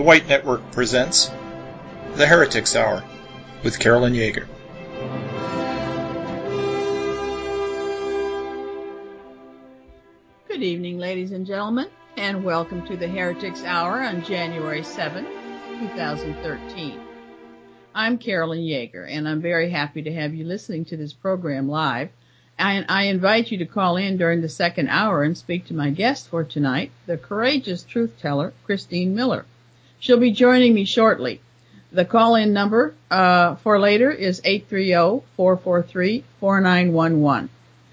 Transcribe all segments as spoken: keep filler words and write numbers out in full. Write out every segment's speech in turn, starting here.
White Network presents The Heretics Hour with Carolyn Yeager. Good evening, ladies and gentlemen, and welcome to The Heretics Hour on January seventh, twenty thirteen. I'm Carolyn Yeager, and I'm very happy to have you listening to this program live. And I invite you to call in during the second hour and speak to my guest for tonight, the courageous truth teller, Christine Miller. She'll be joining me shortly. The call-in number uh, for later is eight three zero, four four three, four nine one one.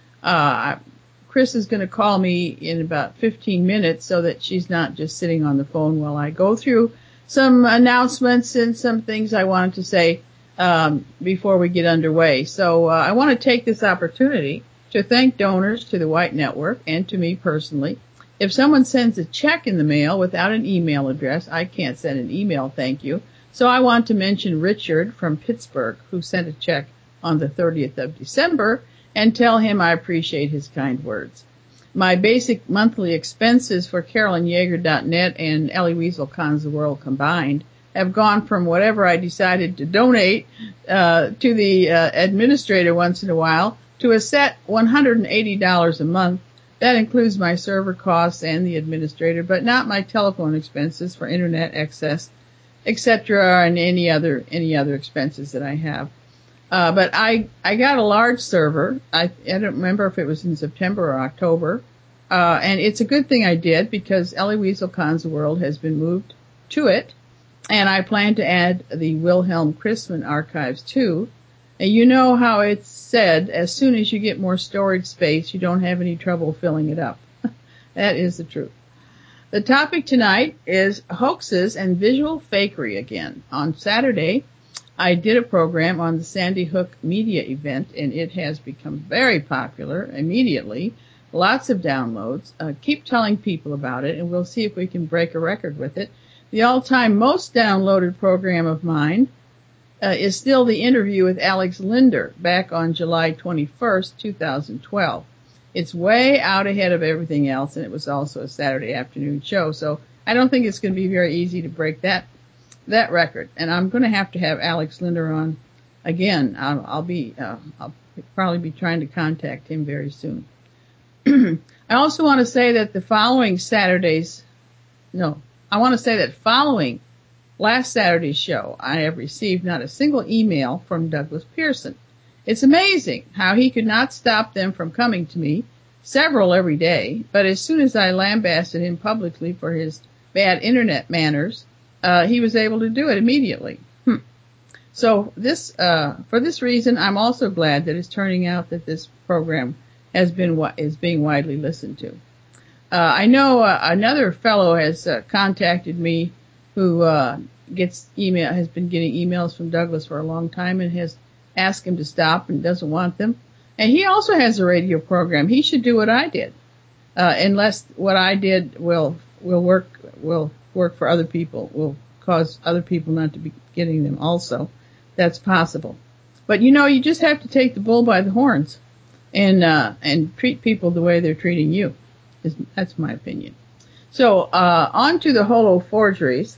Uh, Chris is going to call me in about fifteen minutes so that she's not just sitting on the phone while I go through some announcements and some things I wanted to say um, before we get underway. So uh, I want to take this opportunity to thank donors to the White Network and to me personally. If someone sends a check in the mail without an email address, I can't send an email thank you. So I want to mention Richard from Pittsburgh, who sent a check on the thirtieth of December, and tell him I appreciate his kind words. My basic monthly expenses for Carolyn Yeager dot net and Ellie Weasel Cons the World combined have gone from whatever I decided to donate uh, to the uh, administrator once in a while to a set one hundred eighty dollars a month. That includes my server costs and the administrator, but not my telephone expenses for internet access, et cetera, and any other any other expenses that I have. Uh, but I I got a large server. I I don't remember if it was in September or October, uh, and it's a good thing I did because Ellie Weasel Cons the World has been moved to it, and I plan to add the Wilhelm Christman archives too. And you know how it's said, as soon as you get more storage space, you don't have any trouble filling it up. That is the truth. The topic tonight is hoaxes and visual fakery again. On Saturday, I did a program on the Sandy Hook media event, and it has become very popular immediately. Lots of downloads. Uh, keep telling people about it, and we'll see if we can break a record with it. The all-time most downloaded program of mine Uh, is still the interview with Alex Linder back on July twenty-first, two thousand twelve. It's way out ahead of everything else, and it was also a Saturday afternoon show, so I don't think it's going to be very easy to break that that record. And I'm going to have to have Alex Linder on again. I'll, I'll be uh, I'll probably be trying to contact him very soon. I also want to say that the following Saturday's no, I want to say that following last Saturday's show, I have received not a single email from Douglas Pearson. It's amazing how he could not stop them from coming to me, several every day, but as soon as I lambasted him publicly for his bad internet manners, uh, he was able to do it immediately. Hmm. So this, uh, for this reason, I'm also glad that it's turning out that this program has been, is being widely listened to. Uh, I know uh, another fellow has uh, contacted me who uh gets email has been getting emails from Douglas for a long time and has asked him to stop and doesn't want them. And he also has a radio program. He should do what I did, uh, unless what I did will will work will work for other people, will cause other people not to be getting them. Also, that's possible. But you know, you just have to take the bull by the horns and uh and treat people the way they're treating you. That's my opinion. So uh on to the holo forgeries.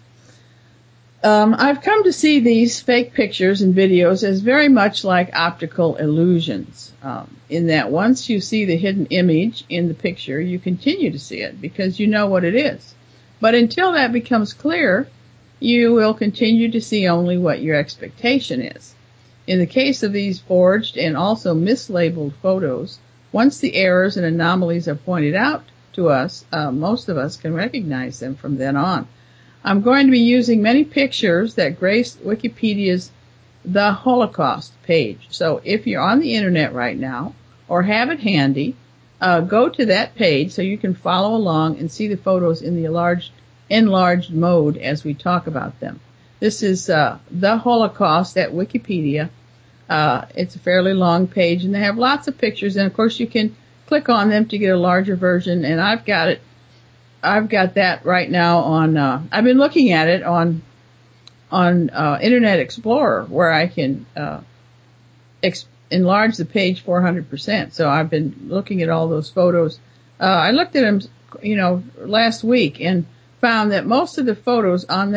Um, I've come to see these fake pictures and videos as very much like optical illusions, um, in that once you see the hidden image in the picture, you continue to see it because you know what it is. But until that becomes clear, you will continue to see only what your expectation is. In the case of these forged and also mislabeled photos, once the errors and anomalies are pointed out to us, uh, most of us can recognize them from then on. I'm going to be using many pictures that grace Wikipedia's The Holocaust page. So if you're on the internet right now or have it handy, uh, go to that page so you can follow along and see the photos in the enlarged, enlarged mode as we talk about them. This is uh, The Holocaust at Wikipedia. Uh, it's a fairly long page, and they have lots of pictures, and of course you can click on them to get a larger version, and I've got it I've got that right now on, uh, I've been looking at it on, on, uh, Internet Explorer where I can, uh, ex- enlarge the page four hundred percent. So I've been looking at all those photos. Uh, I looked at them, you know, last week and found that most of the photos on that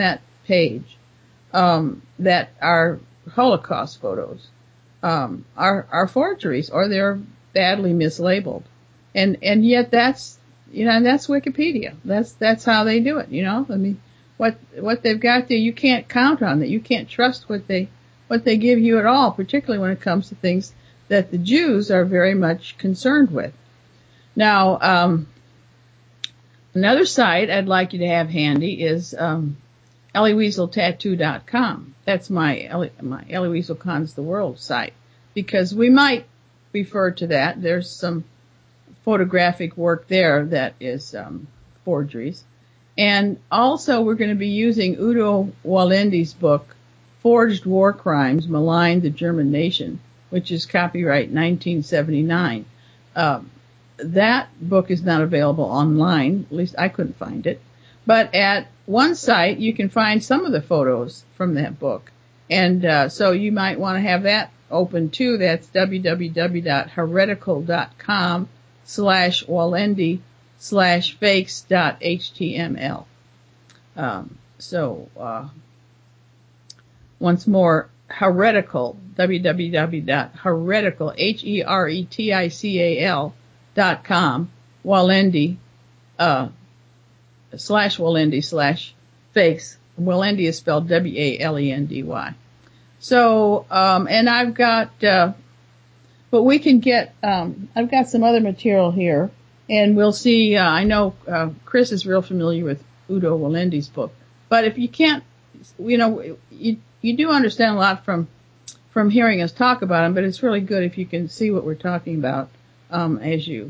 page um, that are Holocaust photos um, are are forgeries, or they're badly mislabeled, and and yet that's you know and that's Wikipedia. That's that's how they do it. You know, I mean, what what they've got there, you can't count on that. You can't trust what they what they give you at all, particularly when it comes to things that the Jews are very much concerned with. Now, um, another site I'd like you to have handy is um, Elie Wiesel Tattoo dot com. That's my Elie, my Elie Wiesel Cons the World site, because we might refer to that. There's some photographic work there that is um, forgeries. And also we're going to be using Udo Wallendi's book, Forged War Crimes, Maligned the German Nation, which is copyright nineteen seventy-nine. Um, that book is not available online. At least I couldn't find it. But at one site, you can find some of the photos from that book. And uh, so you might want to have that open too. That's www.heretical.com slash Wallendi slash fakes dot html. Um, so, uh, once more, heretical, www.heretical, H E R E T I C A L dot com, Wallendi, uh, slash Wallendi slash fakes. Wallendi is spelled W A L E N D Y. So, um, and I've got, uh, but we can get, um, I've got some other material here, and we'll see, uh, I know, uh, Chris is real familiar with Udo Wallendi's book, but if you can't, you know, you, you do understand a lot from, from hearing us talk about him, but it's really good if you can see what we're talking about, um, as you,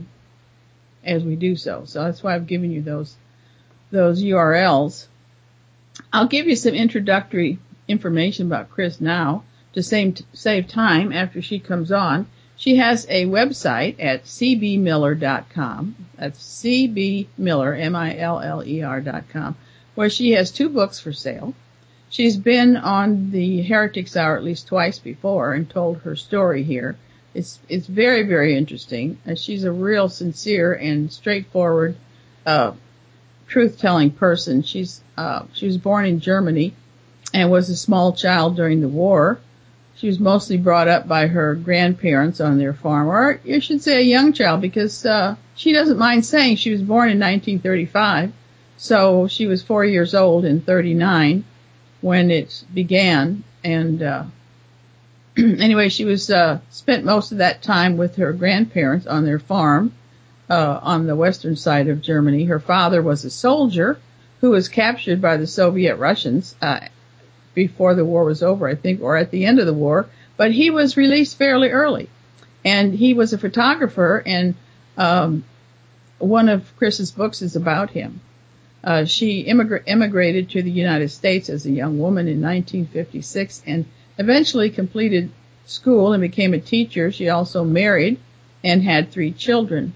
as we do so. So that's why I've given you those, those U R Ls. I'll give you some introductory information about Chris now to save, save time after she comes on. She has a website at c b miller dot com. That's C B Miller, M I L L E R dot com, where she has two books for sale. She's been on the Heretics Hour at least twice before and told her story here. It's, it's very, very interesting. And she's a real sincere and straightforward, uh, truth-telling person. She's, uh, she was born in Germany and was a small child during the war. She was mostly brought up by her grandparents on their farm, or you should say a young child, because uh she doesn't mind saying she was born in nineteen thirty-five, so she was four years old in thirty-nine when it began. And uh anyway, she was uh spent most of that time with her grandparents on their farm uh on the western side of Germany. Her father was a soldier who was captured by the Soviet Russians uh before the war was over, I think, or at the end of the war, but he was released fairly early. And he was a photographer, and um one of Chris's books is about him. Uh she immigra- immigrated to the United States as a young woman in nineteen fifty-six and eventually completed school and became a teacher. She also married and had three children.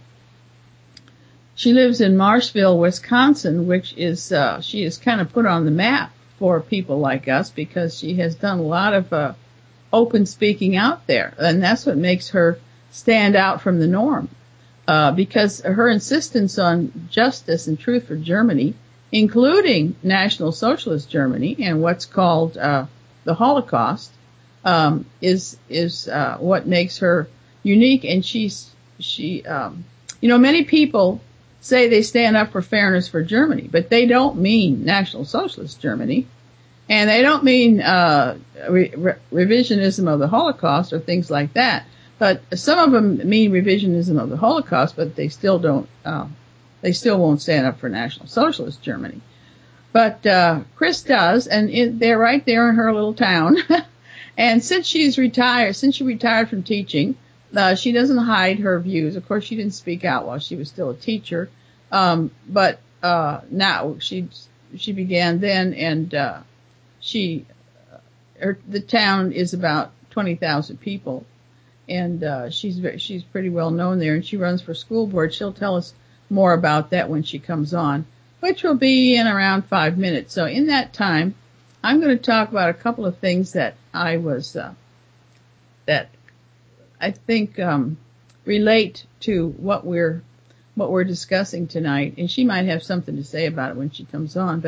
She lives in Marshville, Wisconsin, which is, uh she is kind of put on the map for people like us, because she has done a lot of uh, open speaking out there, and that's what makes her stand out from the norm. Uh, because her insistence on justice and truth for Germany, including National Socialist Germany and what's called uh, the Holocaust, um, is is uh, what makes her unique. And she's she, um, you know, many people say they stand up for fairness for Germany, but they don't mean National Socialist Germany, and they don't mean uh re- re- revisionism of the Holocaust or things like that. But some of them mean revisionism of the Holocaust, but they still don't, uh, they still won't stand up for National Socialist Germany. But uh Chris does, and it, they're right there in her little town. And since she's retired, since she retired from teaching, Uh, she doesn't hide her views. Of course, she didn't speak out while she was still a teacher. Um, but, uh, now she, she began then, and, uh, she, her, the town is about twenty thousand people, and, uh, she's, she's pretty well known there, and she runs for school board. She'll tell us more about that when she comes on, which will be in around five minutes. So in that time, I'm going to talk about a couple of things that I was, uh, that I think um relate to what we're what we're discussing tonight, and she might have something to say about it when she comes on. But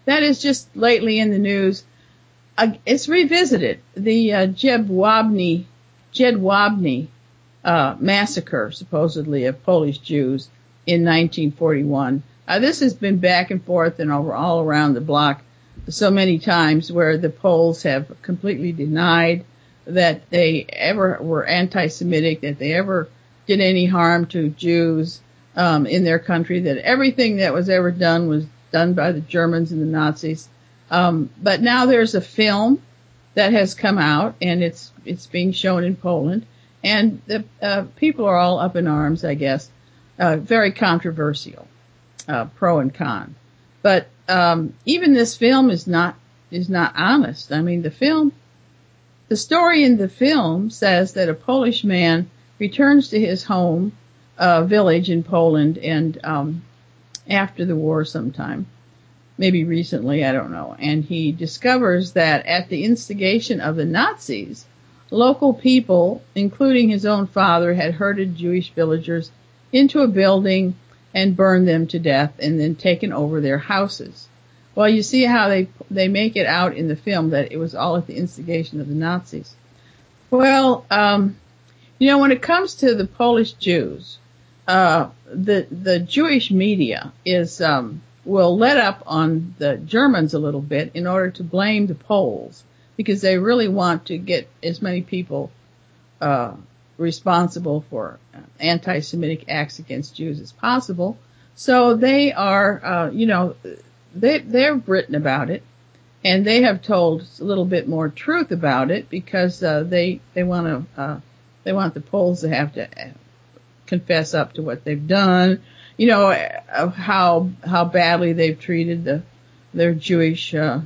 that is just lately in the news. Uh, it's revisited. The uh, Jedwabne, Jedwabne uh, massacre, supposedly, of Polish Jews in nineteen forty-one. Uh, this has been back and forth and over all around the block so many times, where the Poles have completely denied that they ever were anti-Semitic, that they ever did any harm to Jews um, in their country, that everything that was ever done was done by the Germans and the Nazis. Um, but now there's a film that has come out, and it's it's being shown in Poland, and the uh, people are all up in arms, I guess. Uh, very controversial, uh, pro and con. But um, even this film is not is not honest. I mean, the film, the story in the film says that a Polish man returns to his home uh, village in Poland, and um, after the war sometime, maybe recently, I don't know, and he discovers that at the instigation of the Nazis, local people, including his own father, had herded Jewish villagers into a building and burned them to death, and then taken over their houses. Well, you see how they they make it out in the film that it was all at the instigation of the Nazis. Well, um, you know, when it comes to the Polish Jews, uh, the the Jewish media is um, will let up on the Germans a little bit in order to blame the Poles, because they really want to get as many people uh, responsible for anti-Semitic acts against Jews as possible. So they are, uh, you know, they, they've written about it, and they have told a little bit more truth about it, because uh, they they want to uh, they want the Poles to have to confess up to what they've done, you know, uh, how how badly they've treated the their Jewish uh,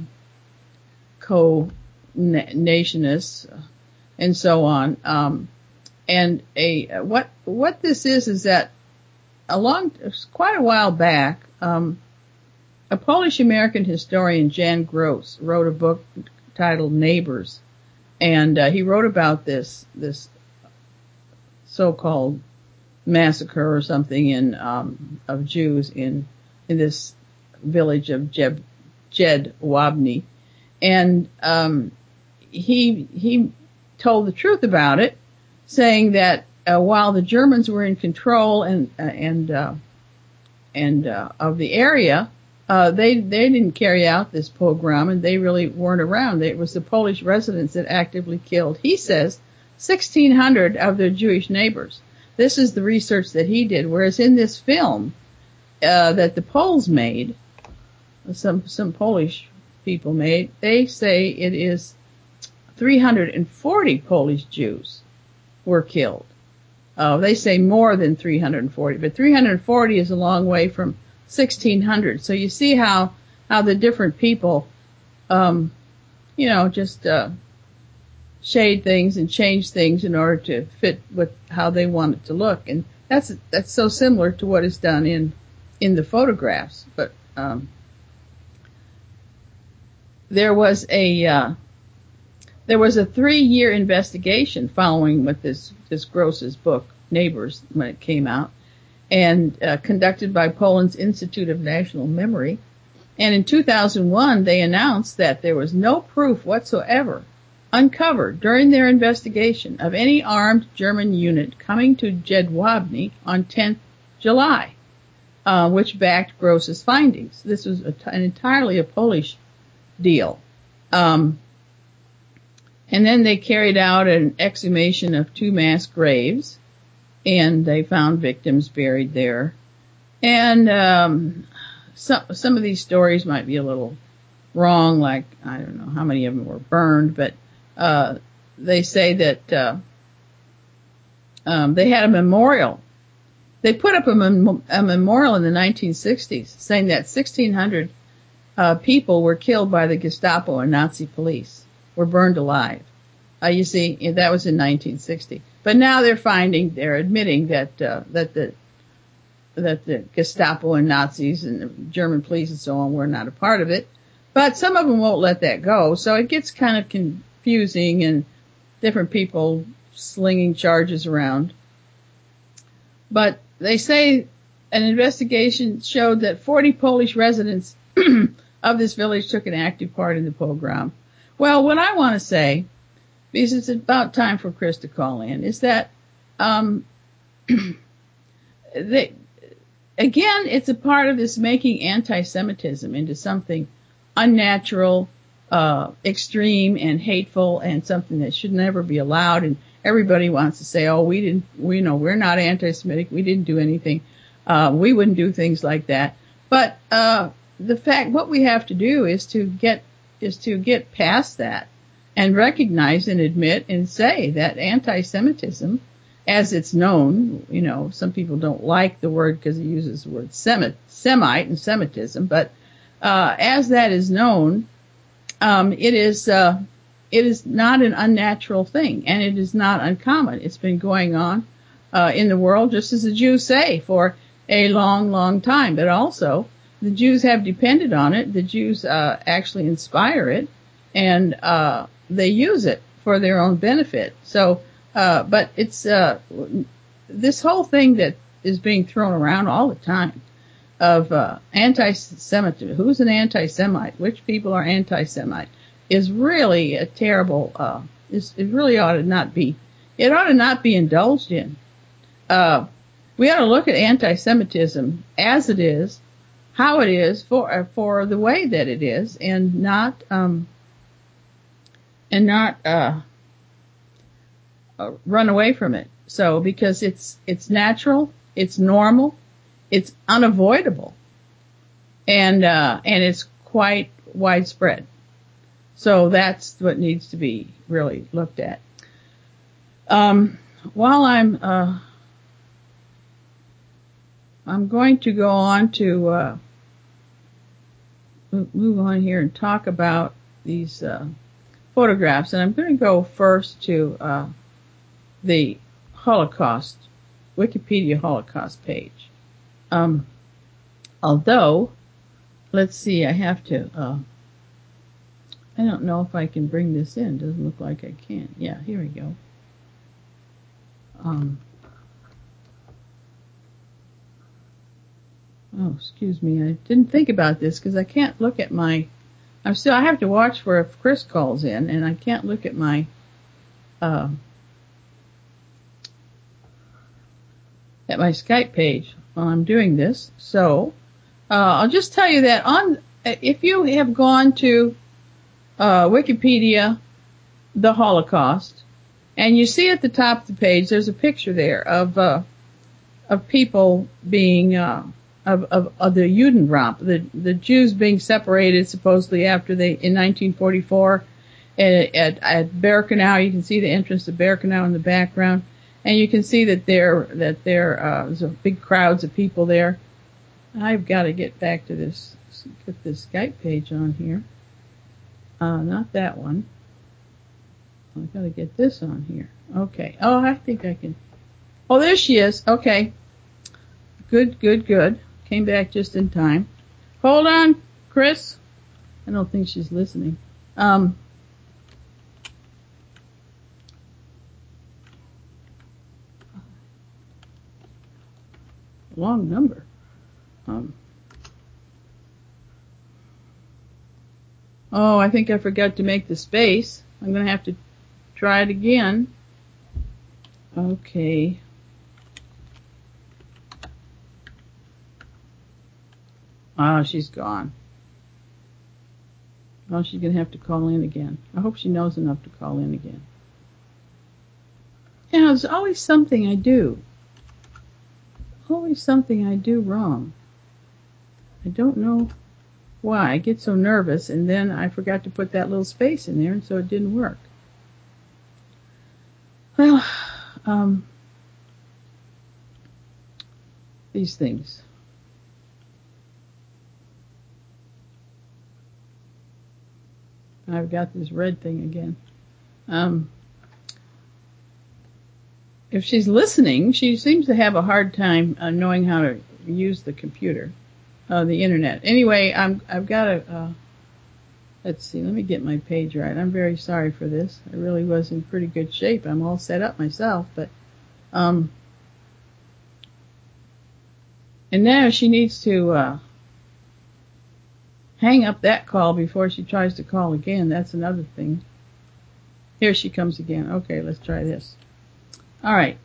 co-nationists and so on. Um, And a what what this is is that a long quite a while back, um, a Polish American historian, Jan Gross, wrote a book titled Neighbors, and uh, he wrote about this this so-called massacre or something in um, of Jews in in this village of Jeb, Jedwabne, and um, he he told the truth about it, saying that uh, while the Germans were in control and uh, and uh, and uh, of the area, uh, they they didn't carry out this pogrom, and they really weren't around. It was the Polish residents that actively killed, he says, sixteen hundred of their Jewish neighbors. This is the research that he did. Whereas in this film uh, that the Poles made, some some Polish people made, they say it is three hundred forty Polish Jews were killed. Uh, they say more than three hundred forty, but three hundred forty is a long way from sixteen hundred. So you see how, how the different people, um, you know, just, uh, shade things and change things in order to fit with how they want it to look. And that's, that's so similar to what is done in, in the photographs. But, um, there was a, uh, There was a three-year investigation following with this, this Gross's book, Neighbors, when it came out, and uh, conducted by Poland's Institute of National Memory. And in two thousand one, they announced that there was no proof whatsoever uncovered during their investigation of any armed German unit coming to Jedwabne on tenth July, uh, which backed Gross's findings. This was a, an entirely a Polish deal. Um, And then they carried out an exhumation of two mass graves, and they found victims buried there. And um, some some of these stories might be a little wrong, like I don't know how many of them were burned, but uh, they say that uh, um, they had a memorial. They put up a, mem- a memorial in the nineteen sixties saying that sixteen hundred uh, people were killed by the Gestapo and Nazi police, were burned alive. Uh, you see, that was in nineteen sixty. But now they're finding, they're admitting that uh, that the that the Gestapo and Nazis and the German police and so on were not a part of it. But some of them won't let that go, so it gets kind of confusing and different people slinging charges around. But they say an investigation showed that forty Polish residents of this village took an active part in the pogrom. Well, what I want to say, because it's about time for Chris to call in, is that, um, they, again, it's a part of this making anti-Semitism into something unnatural, uh, extreme and hateful and something that should never be allowed. And everybody wants to say, oh, we didn't, we know we're not anti-Semitic. We didn't do anything. Uh, we wouldn't do things like that. But, uh, the fact, what we have to do is to get, is to get past that and recognize and admit and say that anti-Semitism, as it's known, you know, some people don't like the word because it uses the word Semite, Semite and Semitism, but, uh, as that is known, um, it is, uh, it is not an unnatural thing and it is not uncommon. It's been going on, uh, in the world, just as the Jews say, for a long, long time, but also, the Jews have depended on it. The Jews uh, actually inspire it, and uh, they use it for their own benefit. So, uh, but it's uh, this whole thing that is being thrown around all the time of uh, anti-Semitism. Who's an anti-Semite? Which people are anti-Semite? Is really a terrible. Uh, is, it really ought to not be. It ought to not be indulged in. Uh, we ought to look at anti-Semitism as it is, how it is, for for the way that it is, and not um and not uh, uh run away from it. So because it's it's natural, it's normal, it's unavoidable, and uh and it's quite widespread. So that's what needs to be really looked at. Um while I'm uh I'm going to go on to uh move on here and talk about these uh, photographs. And I'm going to go first to uh, the Holocaust, Wikipedia Holocaust page. Um, although, let's see, I have to, uh, I don't know if I can bring this in. Doesn't look like I can. Yeah, here we go. Um, oh, excuse me. I didn't think about this because I can't look at my, I'm still, I have to watch for if Chris calls in, and I can't look at my, uh, at my Skype page while I'm doing this. So, uh, I'll just tell you that on, if you have gone to, uh, Wikipedia, the Holocaust, and you see at the top of the page, there's a picture there of, uh, of people being, uh, Of, of, of the Judenramp, the, the Jews being separated supposedly after they, in nineteen forty-four, at, at, at Birkenau. You can see the entrance to Birkenau in the background, and you can see that there, that there, uh, there's a big crowds of people there. I've got to get back to this, get this Skype page on here. Uh, not that one. I've got to get this on here. Okay. Oh, I think I can. Oh, there she is. Okay. Good, good, good. Came back just in time. Hold on, Chris. I don't think she's listening. Um, long number. Um, oh, I think I forgot to make the space. I'm going to have to try it again. Okay. Oh, she's gone. Well, she's going to have to call in again. I hope she knows enough to call in again. Yeah, there's always something I do. Always something I do wrong. I don't know why. I get so nervous, and then I forgot to put that little space in there, and so it didn't work. Well, um, these things. I've got this red thing again. Um, if she's listening, she seems to have a hard time uh, knowing how to use the computer, uh, the internet. Anyway, I'm, I've got to, uh, let's see, let me get my page right. I'm very sorry for this. I really was in pretty good shape. I'm all set up myself, but, um, and now she needs to, uh, hang up that call before she tries to call again. That's another thing. Here she comes again. Okay, let's try this. All right.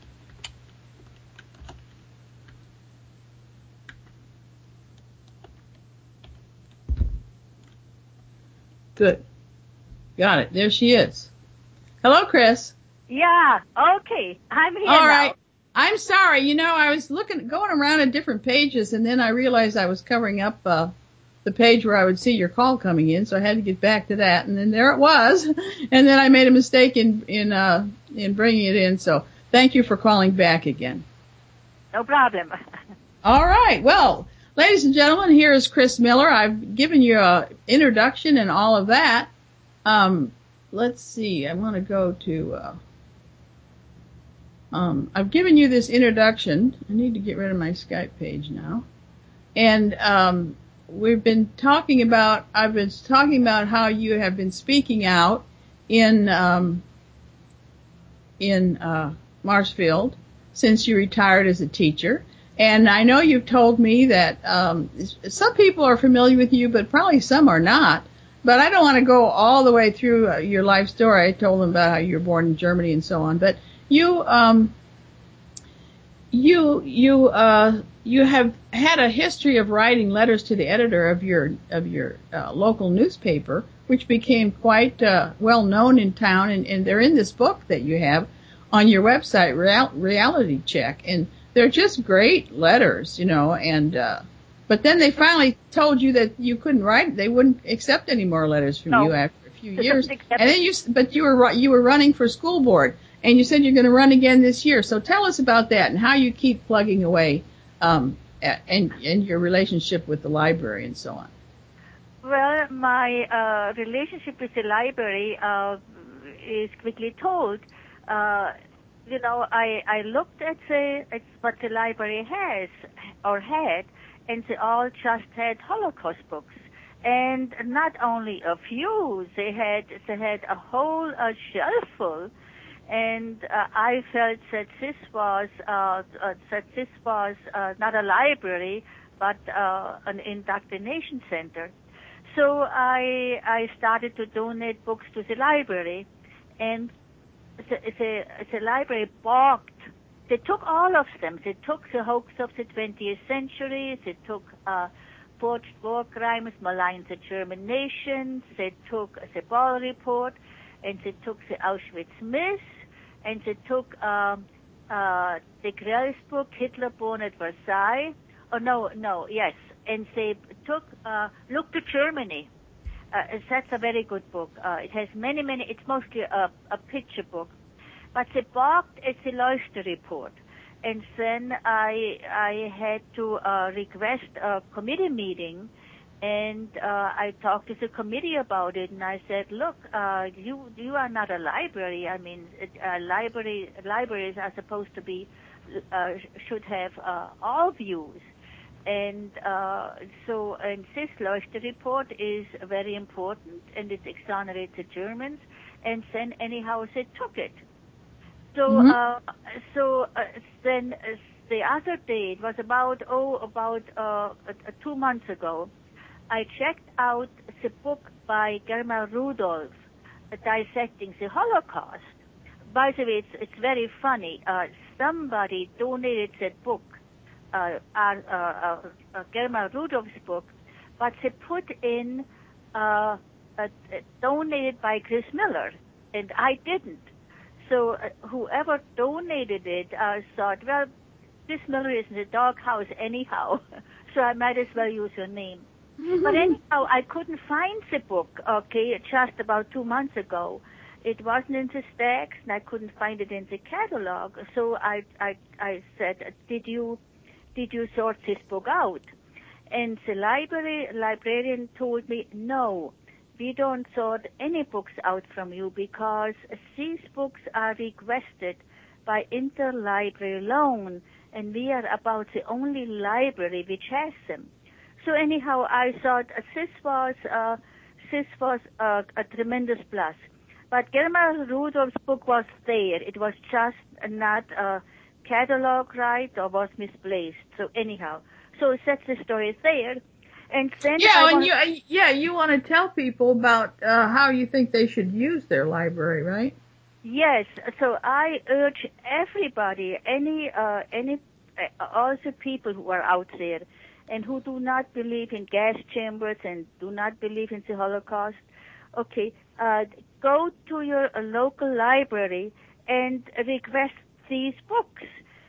Good. Got it. There she is. Hello, Chris. Yeah, okay. I'm here All now. right. I'm sorry. You know, I was looking, going around in different pages, and then I realized I was covering up uh, the page where I would see your call coming in, so I had to get back to that, and then there it was. And then I made a mistake in in uh, in bringing it in. So thank you for calling back again. No problem. All right. Well, ladies and gentlemen, here is Chris Miller. I've given you an introduction and all of that. Um, let's see. I want to go to. Uh, Um, I've given you this introduction. I need to get rid of my Skype page now. And um, we've been talking about, I've been talking about how you have been speaking out in um, in uh, Marshfield since you retired as a teacher. And I know you've told me that um, some people are familiar with you, but probably some are not. But I don't want to go all the way through uh, your life story. I told them about how you were born in Germany and so on. But You, um, you, you, uh, you have had a history of writing letters to the editor of your, of your, uh, local newspaper, which became quite, uh, well known in town, and, and they're in this book that you have on your website, Real, Reality Check, and they're just great letters, you know, and, uh, but then they finally told you that you couldn't write, they wouldn't accept any more letters from No. you after a few years, and then you, but you were, you were running for school board. And you said you're going to run again this year. So tell us about that and how you keep plugging away um, and, and your relationship with the library and so on. Well, my uh, relationship with the library uh, is quickly told. Uh, you know, I, I looked at, the, at what the library has or had, and they all just had Holocaust books. And not only a few, they had they had a whole uh, shelf full. And uh, I felt that this was uh, uh, that this was uh, not a library, but uh, an indoctrination center. So I I started to donate books to the library, and the the, the library balked. They took all of them. They took the hoax of the twentieth century. They took uh, forged war crimes, malign the German nation. They took the Ball Report, and they took the Auschwitz myth. And they took um, uh, de Grel's book, Hitler Born at Versailles. Oh, no, no, yes. And they took uh, Look to Germany. Uh, that's a very good book. Uh, it has many, many, it's mostly a, a picture book. But they balked at the Leuchter Report. And then I, I had to uh, request a committee meeting. And uh, I talked to the committee about it, and I said, "Look, uh, you you are not a library. I mean, uh, library libraries are supposed to be uh, should have uh, all views." And uh, so, and this Leuchter report is very important, and it exonerates the Germans. And then, anyhow, they took it. So, Mm-hmm. uh, so uh, then uh, the other day, it was about oh, about uh, uh, two months ago. I checked out the book by Germa Rudolph, uh, Dissecting the Holocaust. By the way, it's, it's very funny. Uh, somebody donated that book, uh, uh, uh, uh, Germa Rudolph's book, but they put in uh, uh, donated by Chris Miller, and I didn't. So uh, whoever donated it uh, thought, well, Chris Miller is in the doghouse anyhow, so I might as well use your name. But anyhow, I couldn't find the book, okay, just about two months ago. It wasn't in the stacks, and I couldn't find it in the catalog. So I, I, I said, did you, did you sort this book out? And the library, librarian told me, no, we don't sort any books out from you because these books are requested by interlibrary loan, and we are about the only library which has them. So anyhow, I thought uh, this was uh, this was uh, a tremendous plus. But Germa Rudolph's book was there. It was just not uh, cataloged right or was misplaced. So anyhow, so that's the story there. And then yeah, I and want, you, uh, yeah, you want to tell people about uh, how you think they should use their library, right? yes, so I urge everybody, any, uh, any, uh, also people who are out there and who do not believe in gas chambers and do not believe in the Holocaust, okay, uh, go to your uh, local library and request these books.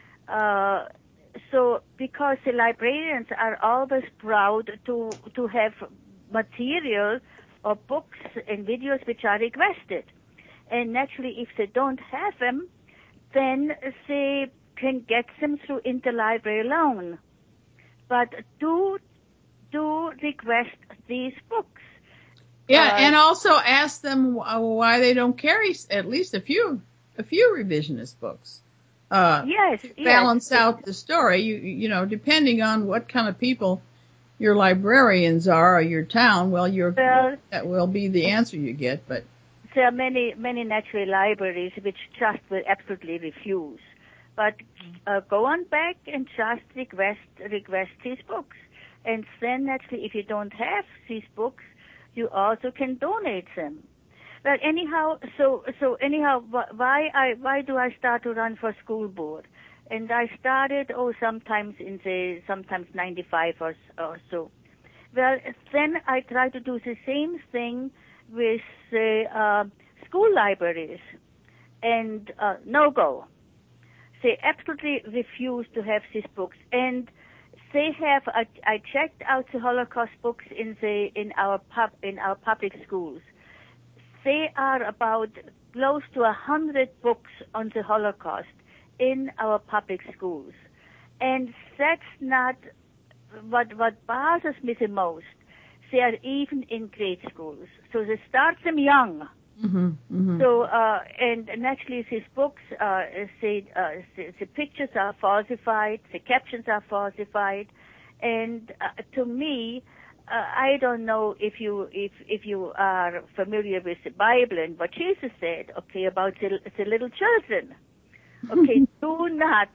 Uh, so because the librarians are always proud to to have material or books and videos which are requested. And naturally, if they don't have them, then they can get them through interlibrary loan. But do do request these books. Yeah, Uh, and also ask them wh- why they don't carry s- at least a few a few revisionist books. Uh, yes, to yes. balance out the story, you you know, depending on what kind of people your librarians are or your town, well, your Well, that will be the answer you get. But there are many, many natural libraries which just will absolutely refuse. But uh, go on back and just request request these books. And then naturally, if you don't have these books, you also can donate them. But anyhow, so so anyhow, wh- why I why do I start to run for school board? And I started oh sometimes in the sometimes ninety-five or, or so. Well, then I try to do the same thing with the uh, school libraries, and uh, no go. They absolutely refuse to have these books, and they have. I, I checked out the Holocaust books in the in our pub in our public schools. They are about close to a hundred books on the Holocaust in our public schools, and that's not what what bothers me the most. They are even in grade schools, so they start them young. mm-hmm, mm-hmm. So uh, and, and actually, these books, uh, say uh, the, the pictures are falsified, the captions are falsified, and uh, to me, uh, I don't know if you if if you are familiar with the Bible and what Jesus said, okay, about the, the little children. Okay, do not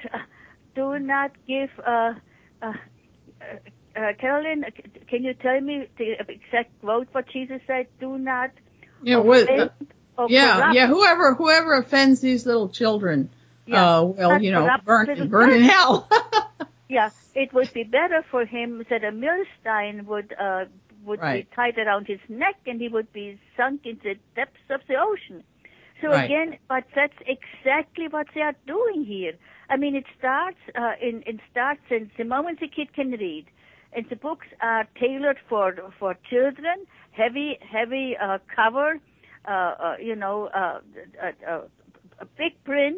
do not give. Uh, uh, Uh, uh, Carolyn, can you tell me the exact quote what Jesus said? Do not Yeah, with, offend uh, or yeah, corrupt. yeah. Whoever whoever offends these little children, Yeah, uh, will not you know corrupt burn little burn in children. hell. Yeah, it would be better for him that a millstone would uh, would Right. be tied around his neck and he would be sunk in the depths of the ocean. So Right. again, but that's exactly what they are doing here. I mean, it starts uh, in it starts in the moment the kid can read, and the books are tailored for for children, heavy heavy uh, cover, uh, uh, you know, uh, uh, uh, a big print,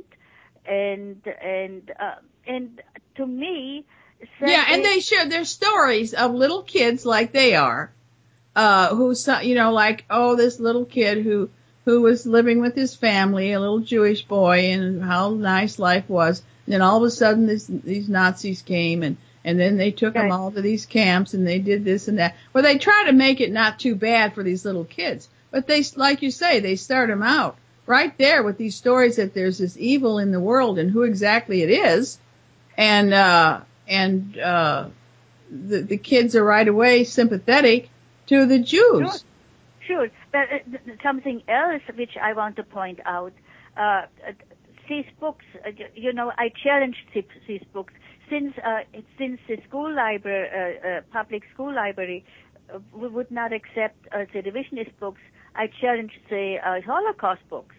and and uh, and to me, Yeah, and is, they share their stories of little kids like they are, uh, who, so- you know, like, oh, this little kid who, who was living with his family, a little Jewish boy, and how nice life was. And then all of a sudden this, these Nazis came and, and then they took them Right. all to these camps and they did this and that. Well, they try to make it not too bad for these little kids. But they, like you say, they start them out right there with these stories that there's this evil in the world and who exactly it is. And, uh, and, uh, the, the kids are right away sympathetic to the Jews. Sure. But uh, th- something else which I want to point out, uh, uh, these books, uh, you know, I challenged these, these books since uh, since the school library, uh, uh, public school library, uh, we would not accept uh, the revisionist books. I challenged the uh, Holocaust books,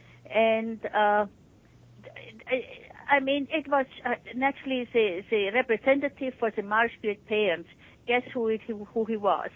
and uh, I mean, it was uh, naturally the, the representative for the Marshfield parents. Guess who it, who he was?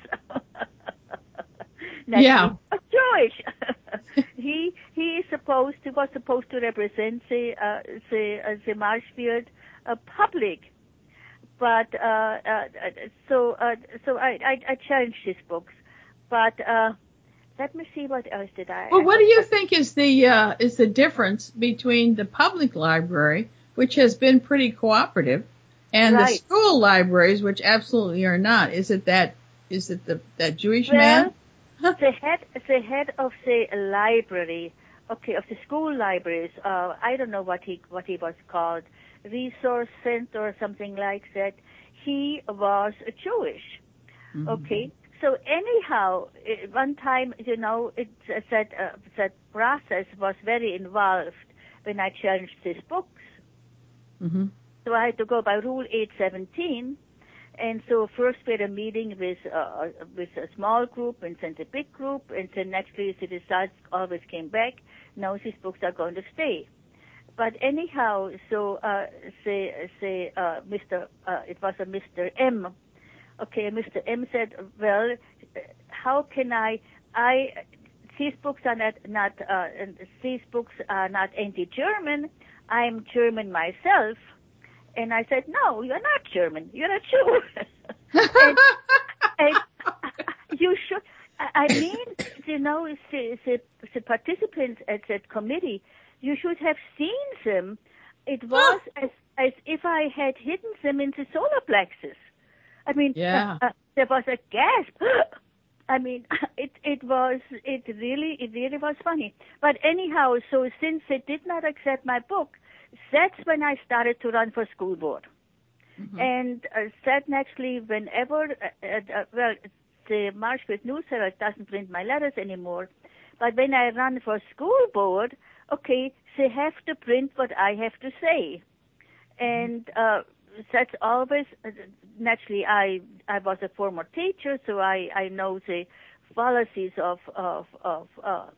Yeah. Jewish. he he is supposed he was supposed to represent the uh, the uh, the Marshfield uh, public, but uh, uh, so uh, so I, I I challenged his books, but uh, let me see what else did I. Well, I what do you forgot. think is the uh, is the difference between the public library, which has been pretty cooperative, and the Right. school libraries, which absolutely are not? Is it that is it the that Jewish Well, man? the head the head of the library, okay, of the school libraries. Uh, I don't know what he what he was called, resource center or something like that. He was Jewish. Mm-hmm. Okay. So anyhow, it, one time, you know, it uh, that uh, that process was very involved when I challenged these books. Mm-hmm. So I had to go by Rule eight seventeen, and so first we had a meeting with uh, with a small group, and then a big group, and then actually the results always came back. Now these books are going to stay. But anyhow, so uh, say say uh, Mister Uh, it was a Mister M. Okay, Mister M said, well, how can I, I, these books are not, not, uh, these books are not anti-German. I'm German myself. And I said, no, you're not German. You're a Jew. and, and you should, I mean, you know, the, the, the participants at that committee, you should have seen them. It was as, as if I had hidden them in the solar plexus. I mean, yeah. uh, uh, there was a gasp. I mean, it it was it really it really was funny. But anyhow, so since they did not accept my book, that's when I started to run for school board. Mm-hmm. And uh, that actually, whenever uh, uh, well, the Marshfield News Herald doesn't print my letters anymore, but when I run for school board, okay, they have to print what I have to say, and. Uh, That's always, naturally, I I was a former teacher, so I, I know the policies of, of, of uh,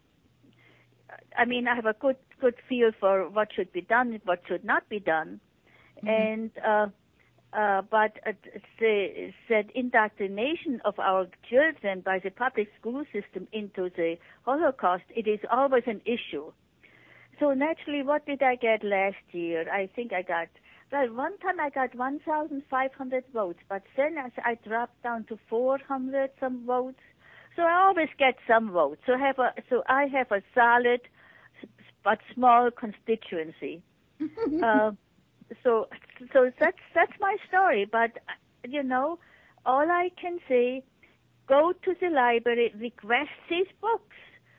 I mean, I have a good good feel for what should be done, what should not be done. Mm-hmm. And, uh, uh, but uh, the, the indoctrination of our children by the public school system into the Holocaust, it is always an issue. So naturally, what did I get last year? I think I got... Well, one time I got one thousand five hundred votes, but then as I dropped down to four hundred some votes. So I always get some votes. So I have a, so I have a solid but small constituency. uh, so, so that's that's my story. But you know, all I can say, go to the library, request these books,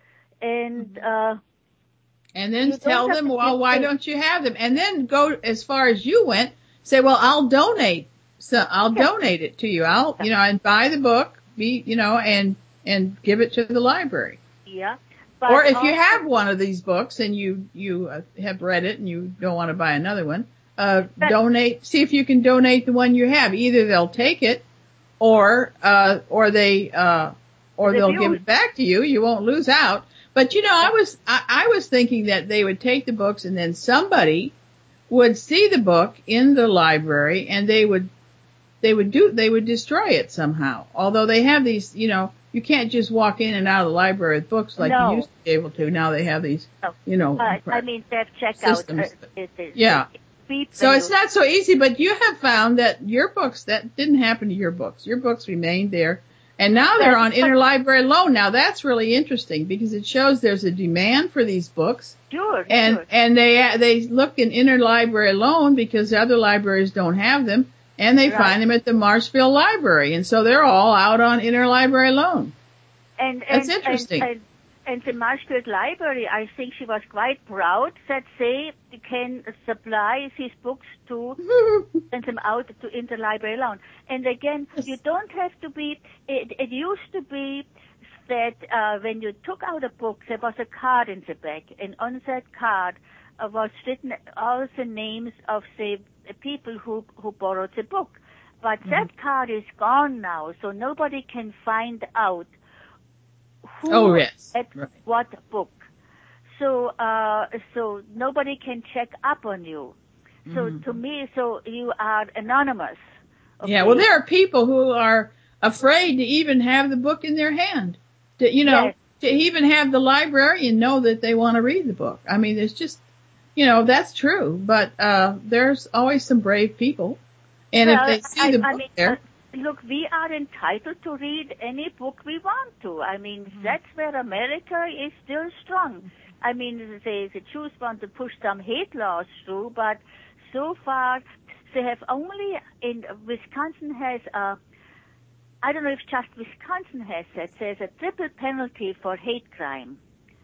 and. Uh, And then tell them, well, why don't you have them? And then go as far as you went, say, well, I'll donate. So I'll yeah. donate it to you. I'll, you know, and buy the book, be, you know, and, and give it to the library. Yeah. Or if you have one of these books and you, you uh, have read it and you don't want to buy another one, uh, donate, see if you can donate the one you have. Either they'll take it or, uh, or they, uh, or they'll give it back to you. You won't lose out. But you know, I was I, I was thinking that they would take the books and then somebody would see the book in the library and they would they would do they would destroy it somehow. Although they have these, you know, you can't just walk in and out of the library with books like no. you used to be able to. Now they have these, no. you know, uh, I mean, they have systems. Out, uh, it, it, yeah. It, so it's not so easy. But you have found that your books that didn't happen to your books. Your books remained there. And now they're on interlibrary loan. Now that's really interesting because it shows there's a demand for these books. Sure, and sure. and they they look in interlibrary loan because other libraries don't have them, and they right. find them at the Marshfield Library, and so they're all out on interlibrary loan. And that's and, interesting. And, and, and the Marshfield Library, I think she was quite proud that they can supply these books to send them out to interlibrary loan. And again, you don't have to be. It, it used to be that uh, when you took out a book, there was a card in the back, and on that card uh, was written all the names of the people who who borrowed the book. But mm-hmm. that card is gone now, so nobody can find out who oh, yes. at right. what book. So, uh, so nobody can check up on you. So mm-hmm. to me, so you are anonymous. Okay? Yeah, well, there are people who are afraid to even have the book in their hand. To, you know, yes. to even have the librarian know that they want to read the book. I mean, there's just, you know, that's true. But, uh, there's always some brave people. And well, if they see I, the I book mean, there. Uh, Look, we are entitled to read any book we want to. I mean, mm-hmm. that's where America is still strong. I mean, the, the Jews want to push some hate laws through, but so far they have only, in Wisconsin has a, I don't know if just Wisconsin has that, there's a triple penalty for hate crime.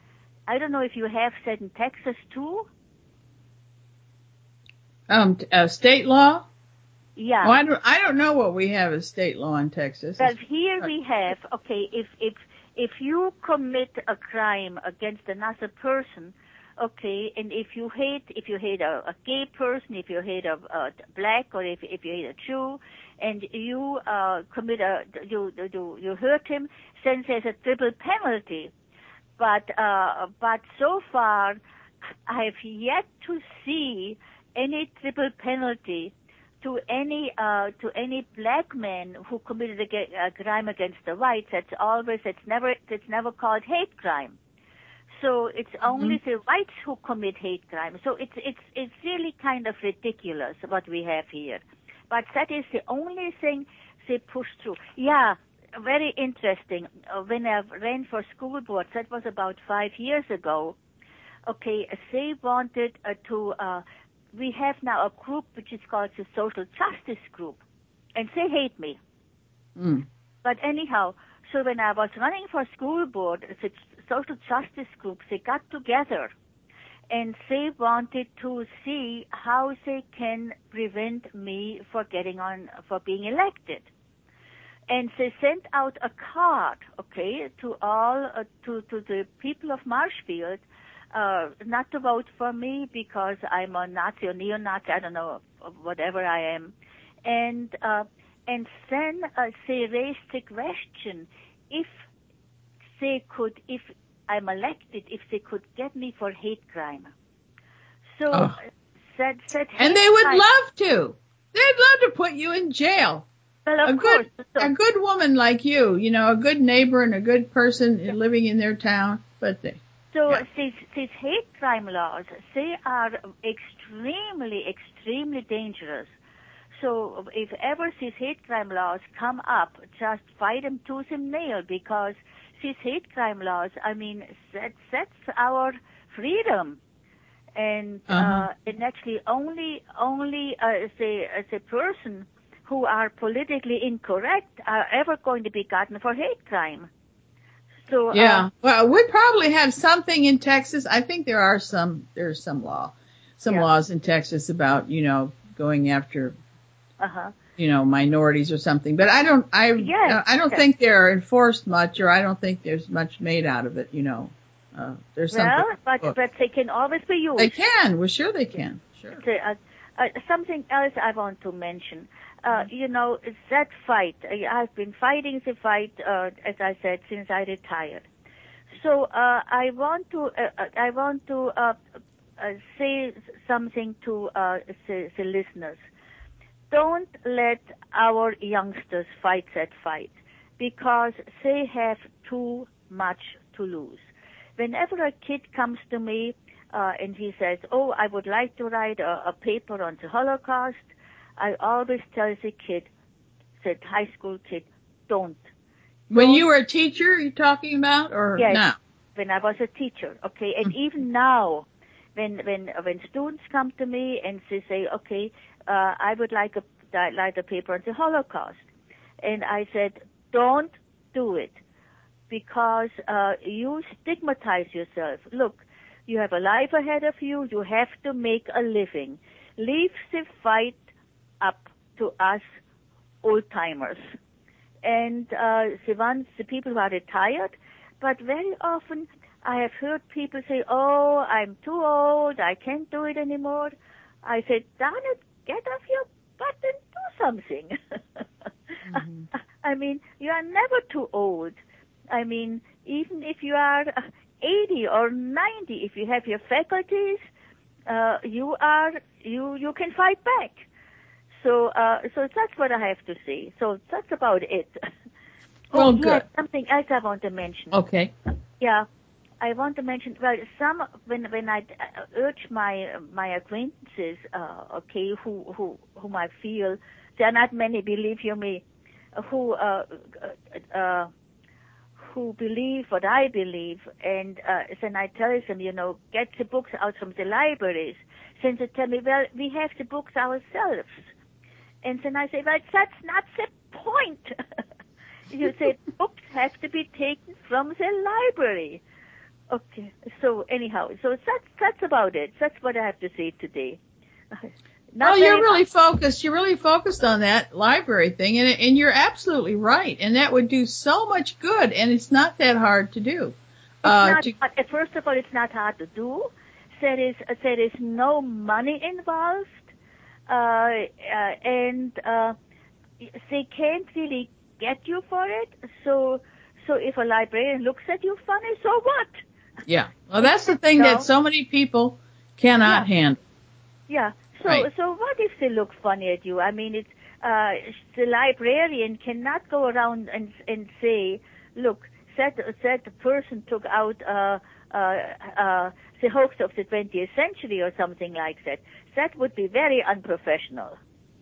I don't know if you have that in Texas too. Um, uh, state law? Yeah. Well, I don't, I don't know what we have as state law in Texas. Well, here we have, okay, if, if, if you commit a crime against another person, okay, and if you hate, if you hate a, a gay person, if you hate a, a black, or if, if you hate a Jew, and you, uh, commit a, you, you, you hurt him, then there's a triple penalty. But, uh, but so far, I have yet to see any triple penalty to any uh, to any black man who committed a, a crime against the whites. That's always it's never it's never called hate crime. So it's mm-hmm. only the whites who commit hate crime. So it's it's it's really kind of ridiculous what we have here. But that is the only thing they push through. Yeah, very interesting. Uh, when I ran for school board, that was about five years ago. Okay, they wanted uh, to. Uh, We have now a group which is called the Social Justice Group, and they hate me. Mm. But anyhow, so when I was running for school board, the Social Justice Group, they got together, and they wanted to see how they can prevent me for getting on, for being elected. And they sent out a card, okay, to all, uh, to, to the people of Marshfield, Uh, not to vote for me because I'm a Nazi or neo-Nazi, I don't know, whatever I am. And, uh, and then uh, they raised the question if they could, if I'm elected, if they could get me for hate crime. So, oh. that, that And they would crime, love to. They'd love to put you in jail. Well, of a course. good, so, a good woman like you, you know, a good neighbor and a good person yeah. living in their town, but they, So yeah. these, these hate crime laws, they are extremely, extremely dangerous. So if ever these hate crime laws come up, just fight them tooth and nail, because these hate crime laws, I mean, that, that's our freedom. And, uh-huh. uh, and actually only, only uh, as, a, as a person who are politically incorrect are ever going to be gotten for hate crime. So, yeah, uh, well, we probably have something in Texas. I think there are some, there's some law, some yeah. laws in Texas about, you know, going after, uh-huh. you know, minorities or something. But I don't, I, yes. uh, I don't yes. think they're enforced much, or I don't think there's much made out of it, you know. Uh, there's well, something. but, but they can always be used. They can. Well, sure they can. Sure. So, uh, uh, something else I want to mention. Uh, you know, that fight, I've been fighting the fight, uh, as I said, since I retired. So, uh, I want to, uh, I want to, uh, uh, say something to, uh, the, the listeners. Don't let our youngsters fight that fight, because they have too much to lose. Whenever a kid comes to me, uh, and he says, oh, I would like to write a, a paper on the Holocaust, I always tell the kid, the high school kid, don't. When don't. you were a teacher, you're talking about, or yes, now? when I was a teacher, okay, and mm-hmm. even now, when when when students come to me and they say, okay, uh, I would like a write a paper on the Holocaust, and I said, don't do it, because uh, you stigmatize yourself. Look, you have a life ahead of you. You have to make a living. Leave the fight up to us old-timers and uh, the ones, the people who are retired. But very often I have heard people say, oh, I'm too old, I can't do it anymore. I said, darn it, get off your butt and do something. mm-hmm. I mean, you are never too old. I mean, even if you are eighty or ninety, if you have your faculties, uh, you are, you, you can fight back. So, uh, so that's what I have to say. So that's about it. Well, oh, good. Yes, something else I want to mention. Okay. Yeah, I want to mention. Well, some when when I urge my my acquaintances, uh, okay, who who whom I feel there are not many, believe you me, who uh, uh, who believe what I believe, and uh, then I tell them, you know, get the books out from the libraries. Then they tell me, well, we have the books ourselves. And then I say, well, that's not the point. You said books have to be taken from the library. Okay. So anyhow, so that's that's about it. That's what I have to say today. Not well, you're very really much. focused. You're really focused on that library thing, and and you're absolutely right. And that would do so much good, and it's not that hard to do. It's Uh, not. to, uh, First of all, it's not hard to do. There is there is no money involved, uh, uh, and uh, they can't really get you for it. So so if a librarian looks at you funny, so what? yeah. Well, that's the thing that so many people cannot Yeah. handle. Yeah. So Right. so what if they look funny at you? I mean, it's uh, the librarian cannot go around and and say, look, that that person took out uh, uh, uh, the hoax of the twentieth century or something like that. That would be very unprofessional.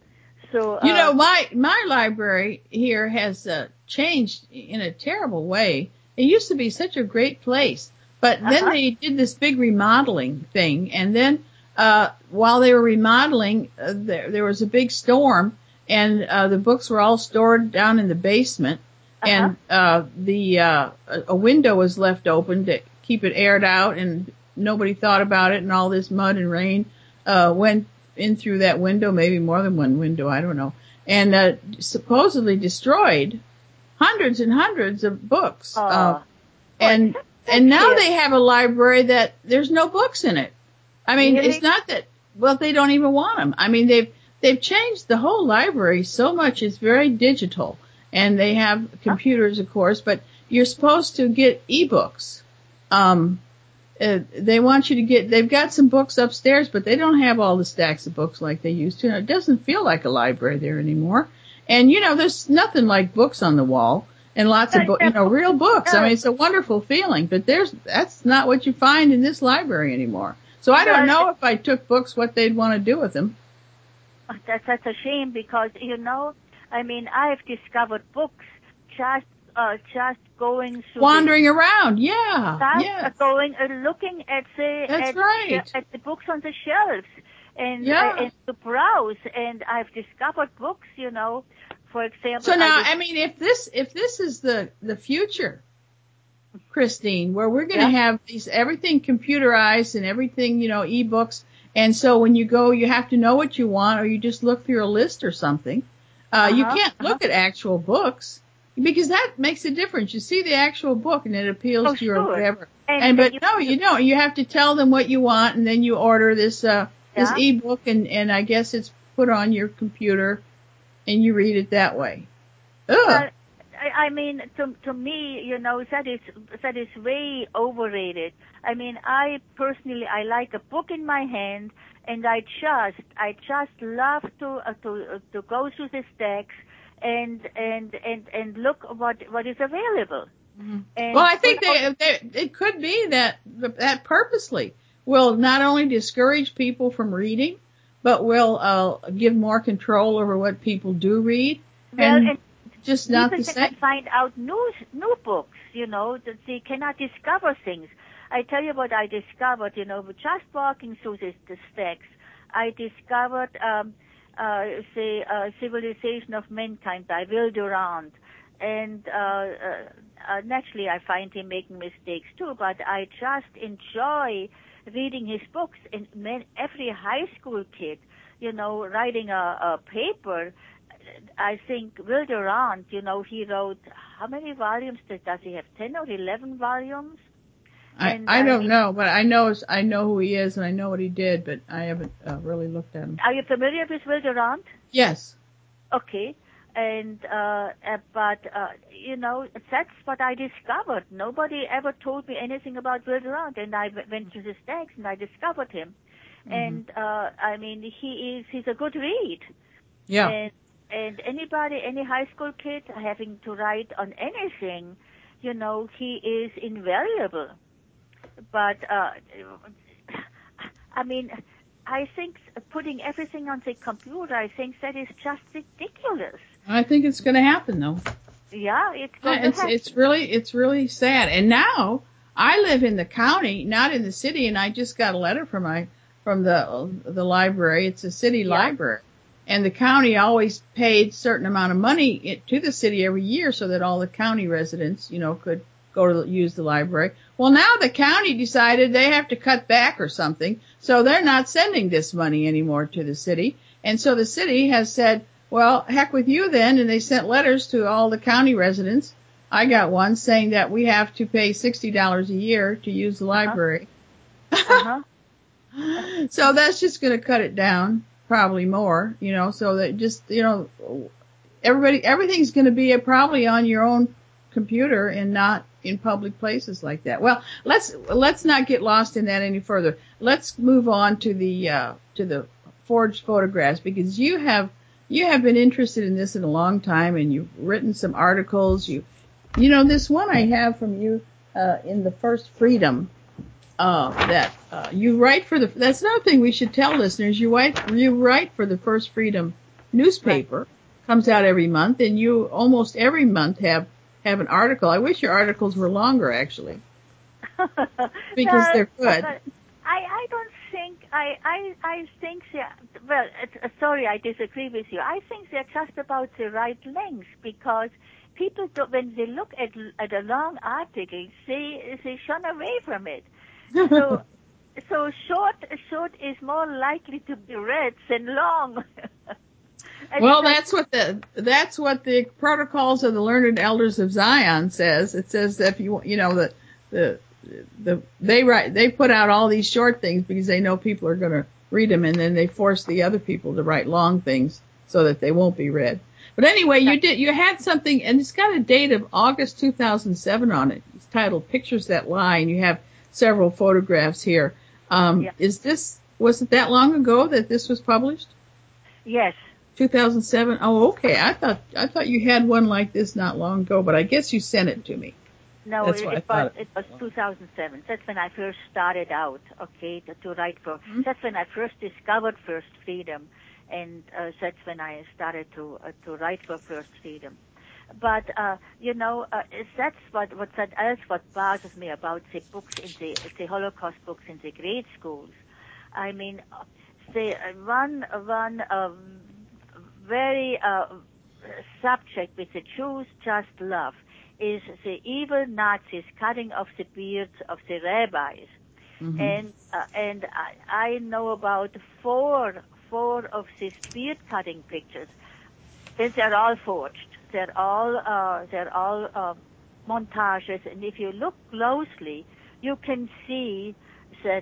So uh, You know, my my library here has uh, changed in a terrible way. It used to be such a great place, but then Uh-huh. they did this big remodeling thing, and then uh while they were remodeling, uh, there there was a big storm, and uh the books were all stored down in the basement, Uh-huh. and uh the uh a a window was left open to keep it aired out, and nobody thought about it, and all this mud and rain uh went in through that window, maybe more than one window, I don't know, and uh supposedly destroyed hundreds and hundreds of books. Oh. Uh, Oh, and that's- and now that's they have a library that there's no books in it. I mean, Really? it's not that, well, they don't even want them. I mean, they've they've changed the whole library so much. It's very digital, and they have computers, of course, but you're supposed to get ebooks. Um, uh, they want you to get, they've got some books upstairs, but they don't have all the stacks of books like they used to. And it doesn't feel like a library there anymore. And, you know, there's nothing like books on the wall and lots of, bo- you know, real books. I mean, it's a wonderful feeling, but there's, that's not what you find in this library anymore. So I don't know if I took books, what they'd want to do with them. That's such a shame because, you know, I mean, I've discovered books just, uh, just going through Wandering the, around, yeah, just yeah. going, uh, looking at the, That's at, right. at the books on the shelves and, Yeah. uh, and to browse, and I've discovered books, you know, for example. So now, I, was, I mean, if this, if this is the, the future, Christine, where we're going to Yeah. have these, everything computerized and everything, you know, ebooks. And so when you go, you have to know what you want, or you just look through a list or something. Uh, you Uh-huh, can't look uh-huh. at actual books because that makes a difference. You see the actual book and it appeals Oh, to you or sure. whatever. And- And, but and you- no, you don't. You have to tell them what you want, and then you order this, uh, this Yeah. ebook, and, and I guess it's put on your computer and you read it that way. Ugh. Well, I, I mean, to to me, you know, that is that is way overrated. I mean, I personally, I like a book in my hand, and I just, I just love to uh, to uh, to go through the stacks and and and and look what what is available. And Well, I think without- they, they, it could be that that purposely will not only discourage people from reading, but will uh, give more control over what people do read, well, and, and just not the people same. cannot find out new new books, you know, that they cannot discover things. I tell you what I discovered, you know, just walking through this, the stacks, I discovered um, uh, the uh, Civilization of Mankind by Will Durant. And uh, uh, uh, naturally, I find him making mistakes too, but I just enjoy reading his books. And man, every high school kid, you know, writing a, a paper, I think Will Durant, you know, he wrote, how many volumes did, does he have? ten or eleven volumes? I, And I don't mean, know, but I know I know who he is and I know what he did, but I haven't uh, really looked at him. Are you familiar with Will Durant? Yes. Okay. And, uh, uh, but, uh, you know, that's what I discovered. Nobody ever told me anything about Will Durant, and I w- went to the stacks and I discovered him. Mm-hmm. And, uh, I mean, he is, he's a good read. Yeah. And, and anybody, any high school kid having to write on anything, you know, he is invaluable. But, uh, I mean, I think putting everything on the computer, I think that is just ridiculous. I think it's going to happen though. Yeah, it's going Yeah, it's to happen. it's really it's really sad. And now I live in the county, not in the city, and I just got a letter from my from the the library. It's a city Yeah. library, and the county always paid a certain amount of money to the city every year so that all the county residents, you know, could go to use the library. Well, now the county decided they have to cut back or something, so they're not sending this money anymore to the city. And so the city has said, well, heck with you then, and they sent letters to all the county residents. I got one saying that we have to pay sixty dollars a year to use the library. Uh-huh. So that's just going to cut it down, probably more, you know, so that just, you know, everybody, everything's going to be a, probably on your own computer and not in public places like that. Well, let's, let's not get lost in that any further. Let's move on to the, uh, to the forged photographs, because you have, you have been interested in this in a long time, and you've written some articles. You, you know, this one I have from you, uh, in the First Freedom, uh, that, uh, you write for the, that's another thing we should tell listeners. You write, you write for the First Freedom newspaper, right. Comes out every month, and you almost every month have, have an article. I wish your articles were longer, actually, because no, they're good. I, I don't think, I, I, I think, they, well, uh, sorry, I disagree with you. I think they're just about the right length, because people, do, when they look at, at a long article, they, they shun away from it. So, so short, short is more likely to be read than long. Well, that's what the, that's what the Protocols of the Learned Elders of Zion says. It says that if you, you know, the, the, the, they write, they put out all these short things because they know people are going to read them, and then they force the other people to write long things so that they won't be read. But anyway, you did, you had something, and it's got a date of August two thousand seven on it. It's titled Pictures That Lie, and you have several photographs here. Um, yeah. Is this, was it that long ago that this was published? Yes. two thousand seven? Oh, okay. I thought, I thought you had one like this not long ago, but I guess you sent it to me. No, it, it was, it was two thousand seven. That's when I first started out, okay, to, to write for, mm-hmm. That's when I first discovered First Freedom, and uh, that's when I started to, uh, to write for First Freedom. But, uh, you know, uh, that's what, what that else what bothers me about the books in the, the Holocaust books in the grade schools. I mean, the one, one, um, very, uh, subject which the Jews just love is the evil Nazis cutting off the beards of the rabbis. Mm-hmm. And, uh, and I, I know about four, four of these beard cutting pictures. And they're all forged. They're all, uh, they're all, uh, montages. And if you look closely, you can see that,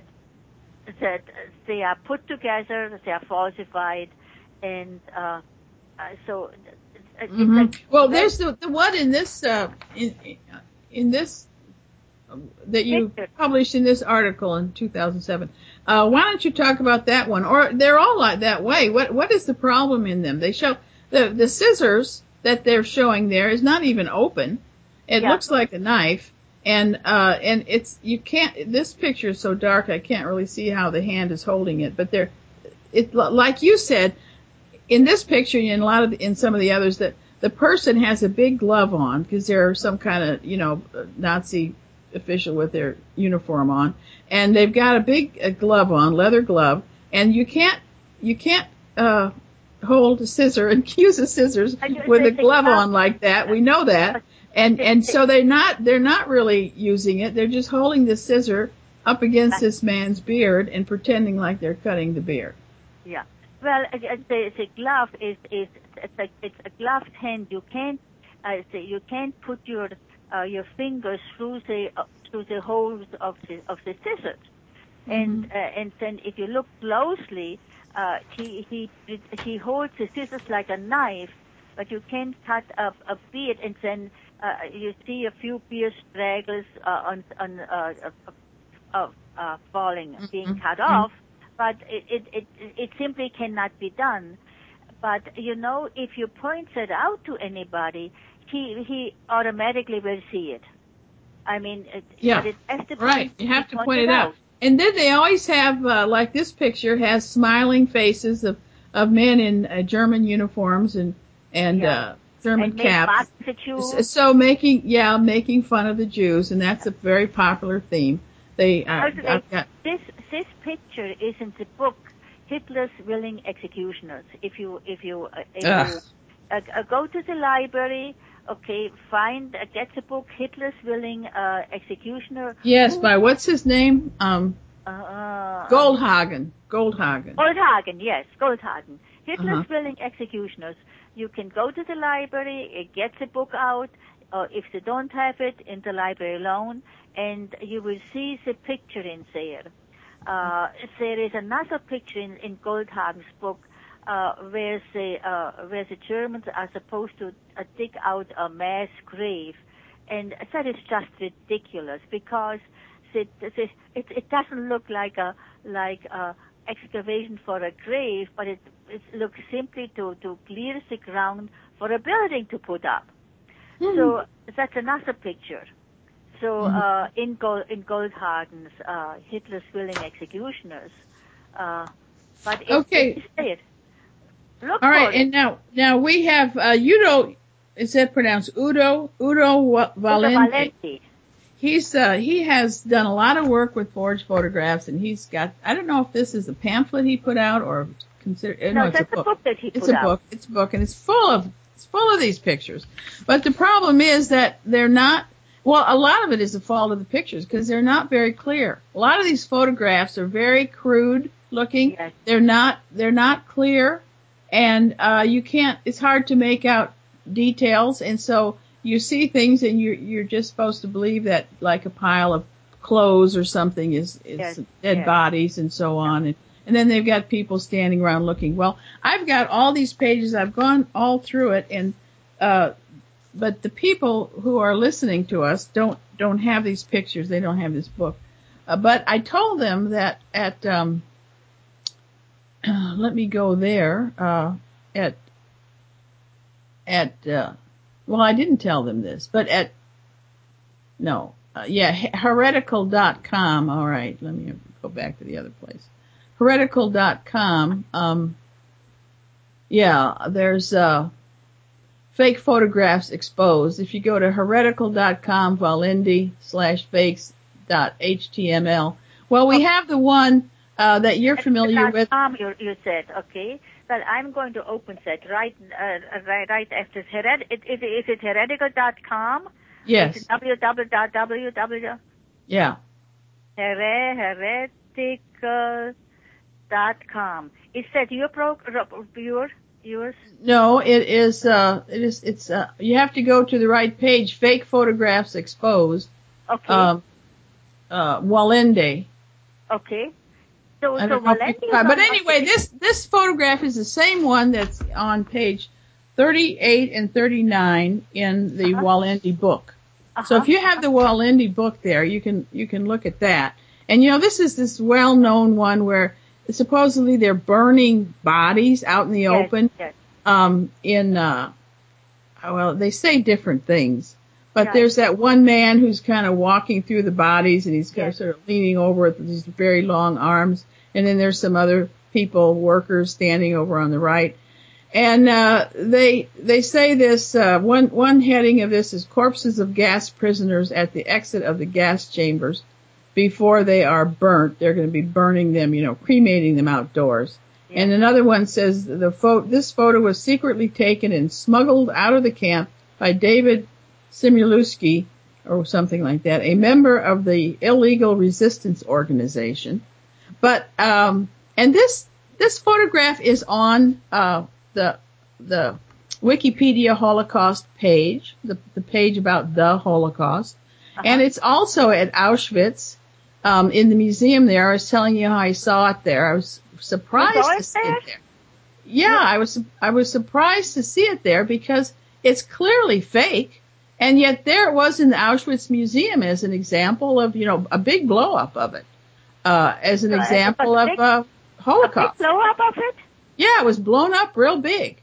that they are put together, they are falsified, and, uh, uh so, it's mm-hmm. like, well, there's the, the one in this, uh, in, in this, um, that you picture. Published in this article in two thousand seven. Uh, why don't you talk about that one? Or they're all like that way. What, what is the problem in them? They show, the, the scissors that they're showing there is not even open. It yeah. looks like a knife. And, uh, and it's, you can't, this picture is so dark I can't really see how the hand is holding it, but they're, it, like you said, in this picture and in a lot of, in some of the others, that the person has a big glove on because they're some kind of, you know, Nazi official with their uniform on, and they've got a big a glove on, leather glove, and you can't, you can't, uh, hold a scissor and use a scissors with a glove on like that. We know that. And, and so they're not, they're not really using it. They're just holding the scissor up against this man's beard and pretending like they're cutting the beard. Yeah. Well, the, the glove is, is, it's a, it's a gloved hand. You can't, uh, you can't put your, uh, your fingers through the, uh, through the holes of the, of the scissors. Mm-hmm. And, uh, and then if you look closely, Uh, he, he, he holds the scissors like a knife, but you can't cut a, a beard, and then, uh, you see a few beard straggles, uh, on, on, uh, uh, uh, falling, mm-hmm. being cut mm-hmm. off, but it, it, it, it simply cannot be done. But, you know, if you point that out to anybody, he, he automatically will see it. I mean, it, yeah, but it has to right. Point, you have to point it out. out. And then they always have, uh, like this picture has smiling faces of, of men in uh, German uniforms and, and, yeah. uh, German and caps. So, so making, yeah, making fun of the Jews, and that's a very popular theme. They, uh, they got, this, this picture is in the book, Hitler's Willing Executioners. If you, if you, uh, if you uh, uh, go to the library, okay, find, uh, get the book Hitler's Willing uh, Executioner. Yes, by what's his name? Um, uh, Goldhagen. Goldhagen. Goldhagen, yes, Goldhagen. Hitler's Uh-huh. Willing Executioners. You can go to the library, uh, get the book out, or if they don't have it, in the library loan, and you will see the picture in there. Uh, there is another picture in, in Goldhagen's book uh, where the uh, where the Germans are supposed to uh, dig out a mass grave, and that is just ridiculous because the, the, it, it doesn't look like a like a excavation for a grave, but it, it looks simply to to clear the ground for a building to put up. Hmm. So that's another picture. So Mhm. uh, in Gold, in Goldhagen's uh, Hitler's Willing Executioners, uh, but it, Okay. it is there. Look All right, for it. and now now we have uh, Udo. Is that pronounced Udo? Udo Wa- Udo Valente. Valenti. He's uh, he has done a lot of work with forged photographs, and he's got. I don't know if this is a pamphlet he put out or consider. uh, No, No, it's that's a book. book that he It's put a out. book. It's a book, and it's full of it's full of these pictures. But the problem is that they're not. Well, a lot of it is the fault of the pictures because they're not very clear. A lot of these photographs are very crude looking. Yes. They're not. They're not clear, and uh, you can't. It's hard to make out details, and so you see things, and you're you're just supposed to believe that like a pile of clothes or something is is Yes, dead yes. bodies and so on, and and then they've got people standing around looking. Well, I've got all these pages. I've gone all through it, and uh, but the people who are listening to us don't don't have these pictures. They don't have this book. Uh, but I told them that at um, let me go there uh, at at uh, well, I didn't tell them this, but at no, uh, yeah, heretical dot com. All right, let me go back to the other place. heretical dot com. Um, yeah, there's uh, fake photographs exposed. If you go to heretical dot com, Valendi slash fakes dot html. Well, we have the one uh, that you're familiar with. Um, you, you said, okay. But I'm going to open that right uh, right, right after Hered. It, it, is it heretical dot com? Yes. It's www. Yeah. heretical dot com. Is that your pro your yours? No, it is. Uh, it is. It's. Uh, you have to go to the right page. Fake photographs exposed. Okay. Um, uh, Walende. Okay. So, I so don't know if you Valenti can is find- but on- anyway, this this photograph is the same one that's on page thirty-eight and thirty-nine in the Uh-huh. Walende book. So Uh-huh. if you have the Walende book there, you can you can look at that. And you know, this is this well-known one where supposedly they're burning bodies out in the Yes, open. yes. Um, in uh, well, they say different things, but Yeah. there's that one man who's kind of walking through the bodies, and he's kind Yes. of sort of leaning over with these very long arms. And then there's some other people, workers, standing over on the right. And uh, they they say this uh, one one heading of this is corpses of gas prisoners at the exit of the gas chambers before they are burnt. They're going to be burning them, you know, cremating them outdoors. Yeah. And another one says the photo, this photo was secretly taken and smuggled out of the camp by David Simulewski or something like that, a member of the illegal resistance organization. But um, and this this photograph is on uh, the the Wikipedia Holocaust page, the, the page about the Holocaust, Uh-huh. and it's also at Auschwitz um, in the museum there. I was telling you how I saw it there. I was surprised You saw to it see there? it there. Yeah, I was I was surprised to see it there because it's clearly fake, and yet there it was in the Auschwitz Museum as an example of, you know, a big blow up of it. Uh, as an So, uh, example but of big- uh, A Holocaust. big blow up of it? Yeah, it was blown up real big.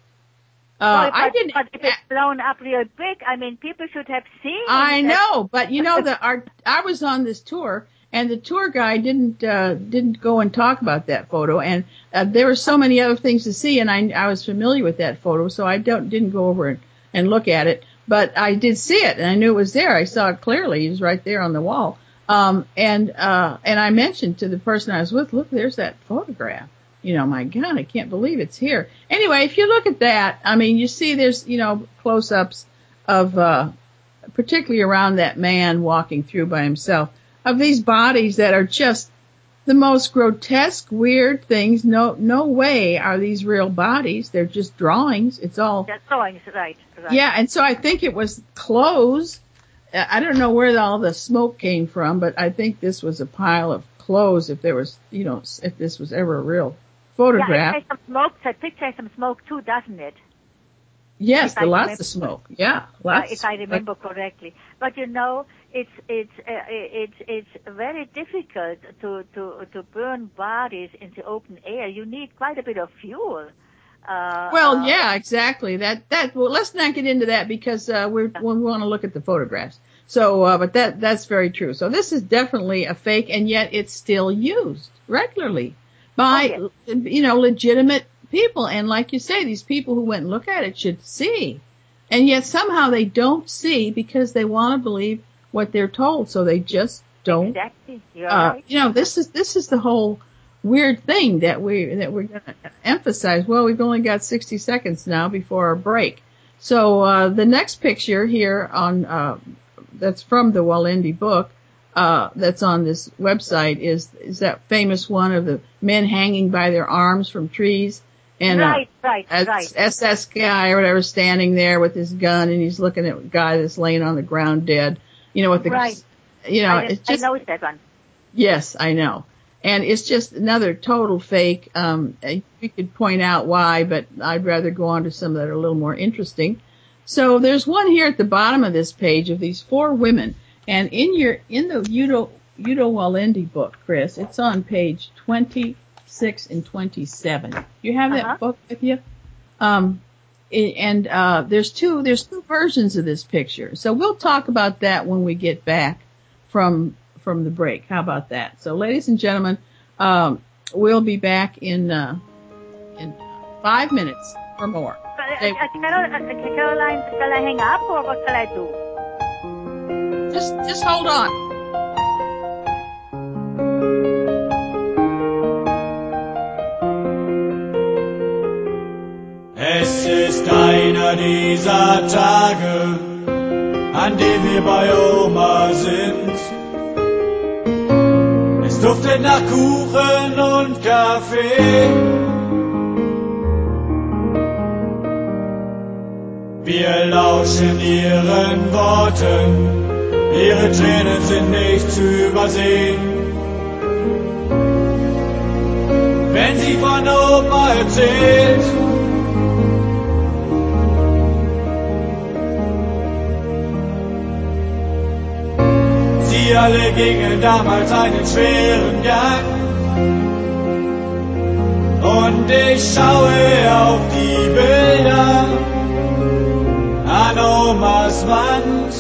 Uh, Well, I but, didn't. but if it's blown up real big, I mean, people should have seen. I that- know, but you know, the our I was on this tour, and the tour guide didn't uh, didn't go and talk about that photo, and uh, there were so many other things to see, and I I was familiar with that photo, so I don't didn't go over and, and look at it, but I did see it, and I knew it was there. I saw it clearly; it was right there on the wall. Um, and uh, and I mentioned to the person I was with, look, there's that photograph. You know, my God, I can't believe it's here. Anyway, if you look at that, I mean, you see there's, you know, close-ups of, uh, particularly around that man walking through by himself, of these bodies that are just the most grotesque, weird things. No, no way are these real bodies. They're just drawings. It's all. That's drawings, right, right. Yeah, and so I think it was clothes. I don't know where all the smoke came from, but I think this was a pile of clothes. If there was, you know, if this was ever a real photograph. Yeah, it has some smoke. That picture has some smoke too, doesn't it? Yes, the lots remember. of smoke. Yeah, lots. Uh, if I remember correctly. But you know, it's it's uh, it's it's very difficult to to to burn bodies in the open air. You need quite a bit of fuel. Uh, well, uh, yeah, exactly. That that. Well, let's not get into that because uh, we're yeah. we want to look at the photographs. So, uh, but that that's very true. So this is definitely a fake, and yet it's still used regularly by Oh, yes. you know legitimate people. And like you say, these people who went and look at it should see. And yet somehow they don't see because they want to believe what they're told. So they just don't. Exactly. You're uh, right. You know, this is, this is the whole weird thing that we, that we're going to emphasize. Well, we've only got sixty seconds now before our break. So, uh, the next picture here on, uh, that's from the Wallendi book, uh, that's on this website is, is that famous one of the men hanging by their arms from trees. And, right, uh, right, a right. S S guy or whatever standing there with his gun and he's looking at a guy that's laying on the ground dead. You know, with the, right. you know, I, it's just, I know that one. yes, I know. And it's just another total fake. Um, we could point out why, but I'd rather go on to some that are a little more interesting. So there's one here at the bottom of this page of these four women. And in your, in the Udo, Udo Wallendi book, Chris, it's on page twenty-six and twenty-seven. You have that Uh-huh. book with you? Um, and, uh, there's two, there's two versions of this picture. So we'll talk about that when we get back from, from the break. How about that? So ladies and gentlemen, um, we'll be back in, uh, in five minutes or more. Uh, uh, Carol, uh, Caroline, shall I hang up or what shall I do? Just, just hold on. Es ist einer dieser Tage, an dem wir bei Oma sind. Es duftet nach Kuchen und Kaffee. Wir lauschen ihren Worten, ihre Tränen sind nicht zu übersehen. Wenn sie von Oma erzählt, sie alle gingen damals einen schweren Gang. Und ich schaue auf die Bilder an Omas Wand.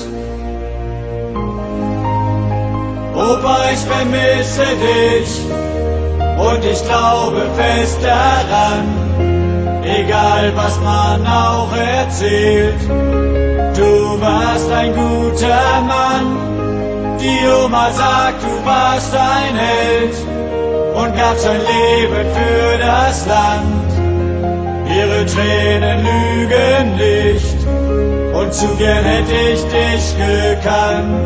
Opa, ich vermisse dich und ich glaube fest daran, egal was man auch erzählt, du warst ein guter Mann. Die Oma sagt, du warst ein Held und gabst dein Leben für das Land. Ihre Tränen lügen nicht und zu gern hätte ich dich gekannt.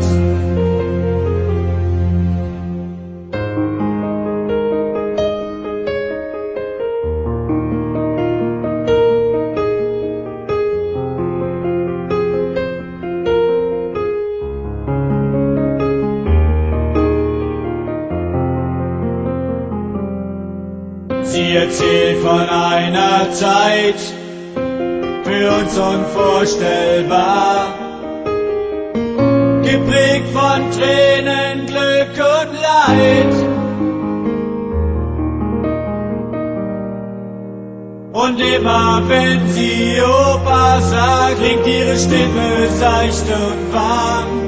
Sie erzählt von einer Zeit, für uns unvorstellbar, geprägt von Tränen, Glück und Leid. Und immer wenn sie Opa sagt, klingt ihre Stimme seicht und warm.